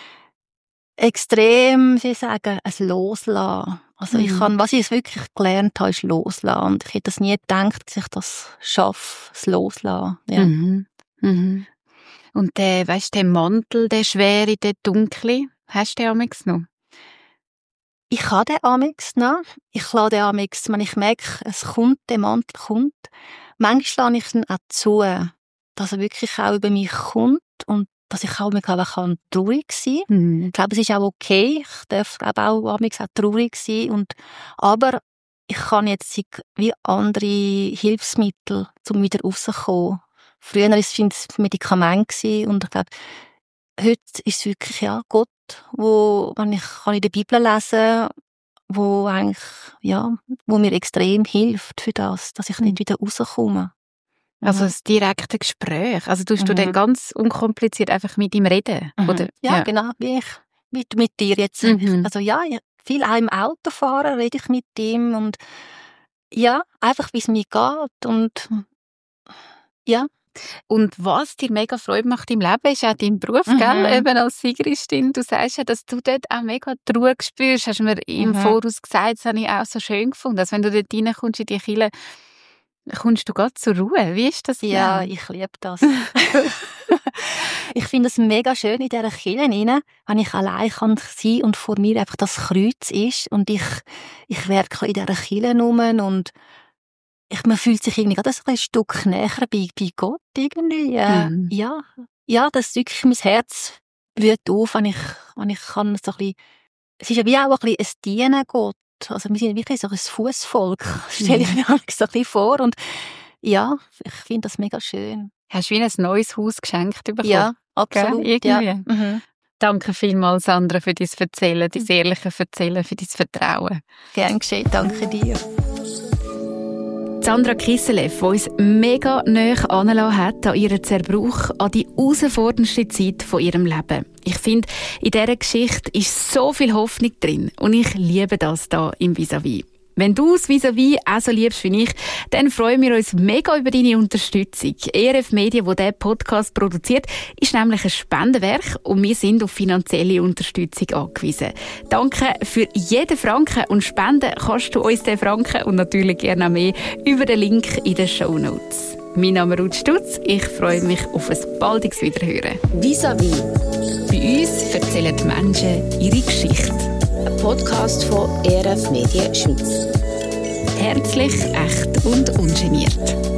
extrem, wie sagen, ein Loslassen. Also was ich wirklich gelernt habe, ist Loslassen. Und ich hätte das nie gedacht, dass ich das schaffe, das Loslassen. Ja. Und der Mantel, der schwere, der dunkle, hast du den amigs noch? Ich habe den amigs noch. Ich lasse den amigs, wenn ich merke, der Mantel kommt. Manchmal lasse ich ihn auch zu, dass er wirklich auch über mich kommt und dass ich auch traurig sein kann. Ich glaube, es ist auch okay. Ich darf auch amigs auch traurig sein. Aber ich kann jetzt wie andere Hilfsmittel, um wieder rauszukommen. Früher war es Medikament und ich glaube, heute ist es wirklich Gott, wenn ich in der Bibel lesen kann, wo mir extrem hilft für das, dass ich nicht wieder rauskomme. Also das direkte Gespräch. Also tust du dann ganz unkompliziert einfach mit ihm reden? Oder? Ja, genau, wie ich mit dir jetzt. Also viel auch im Autofahren rede ich mit ihm und ja, einfach wie es mir geht und ja. Und was dir mega Freude macht im Leben, ist auch dein Beruf, gell? Eben als Sigristin. Du sagst ja, dass du dort auch mega die Ruhe spürst. Hast du mir im Voraus gesagt, das habe ich auch so schön gefunden. Also wenn du dort reinkommst in die Kirche, Kommst du gerade zur Ruhe? Wie ist das? Ja, ich liebe das. Ich finde es mega schön in dieser Kirche rein, wenn ich allein sein kann und vor mir einfach das Kreuz ist und ich werke in dieser Kirche rum und man fühlt sich irgendwie gerade ein Stück näher bei Gott irgendwie. Ja, das wirklich mein Herz blüht auf, wenn ich kann so ein bisschen, es ist ja wie auch ein bisschen ein Dienen Gott. Also wir sind wirklich so ein Fussvolk, stelle ich mir so ein bisschen vor. Und ja, ich finde das mega schön. Hast du wie ein neues Haus geschenkt bekommen? Ja, absolut. Irgendwie. Ja. Mhm. Danke vielmals, Sandra, für dein Erzählen, dein ehrliche Erzählen, für dein Vertrauen. Gern geschehen, danke dir. Sandra Kisseleff, die uns mega nahe angelassen hat an ihren Zerbruch, an die herausforderndste Zeit von ihrem Leben. Ich finde, in dieser Geschichte ist so viel Hoffnung drin und ich liebe das hier im Vis-à-vis. Wenn du das Vis-à-vis auch so liebst wie ich, dann freuen wir uns mega über deine Unterstützung. ERF Media, die diesen Podcast produziert, ist nämlich ein Spendenwerk und wir sind auf finanzielle Unterstützung angewiesen. Danke für jeden Franken und spenden kannst du uns den Franken und natürlich gerne auch mehr über den Link in den Shownotes. Mein Name ist Ruth Stutz, ich freue mich auf ein baldiges Wiederhören. Vis-à-vis. Bei uns erzählen die Menschen ihre Geschichte. Ein Podcast von ERF Media Schweiz. Herzlich, echt und ungeniert.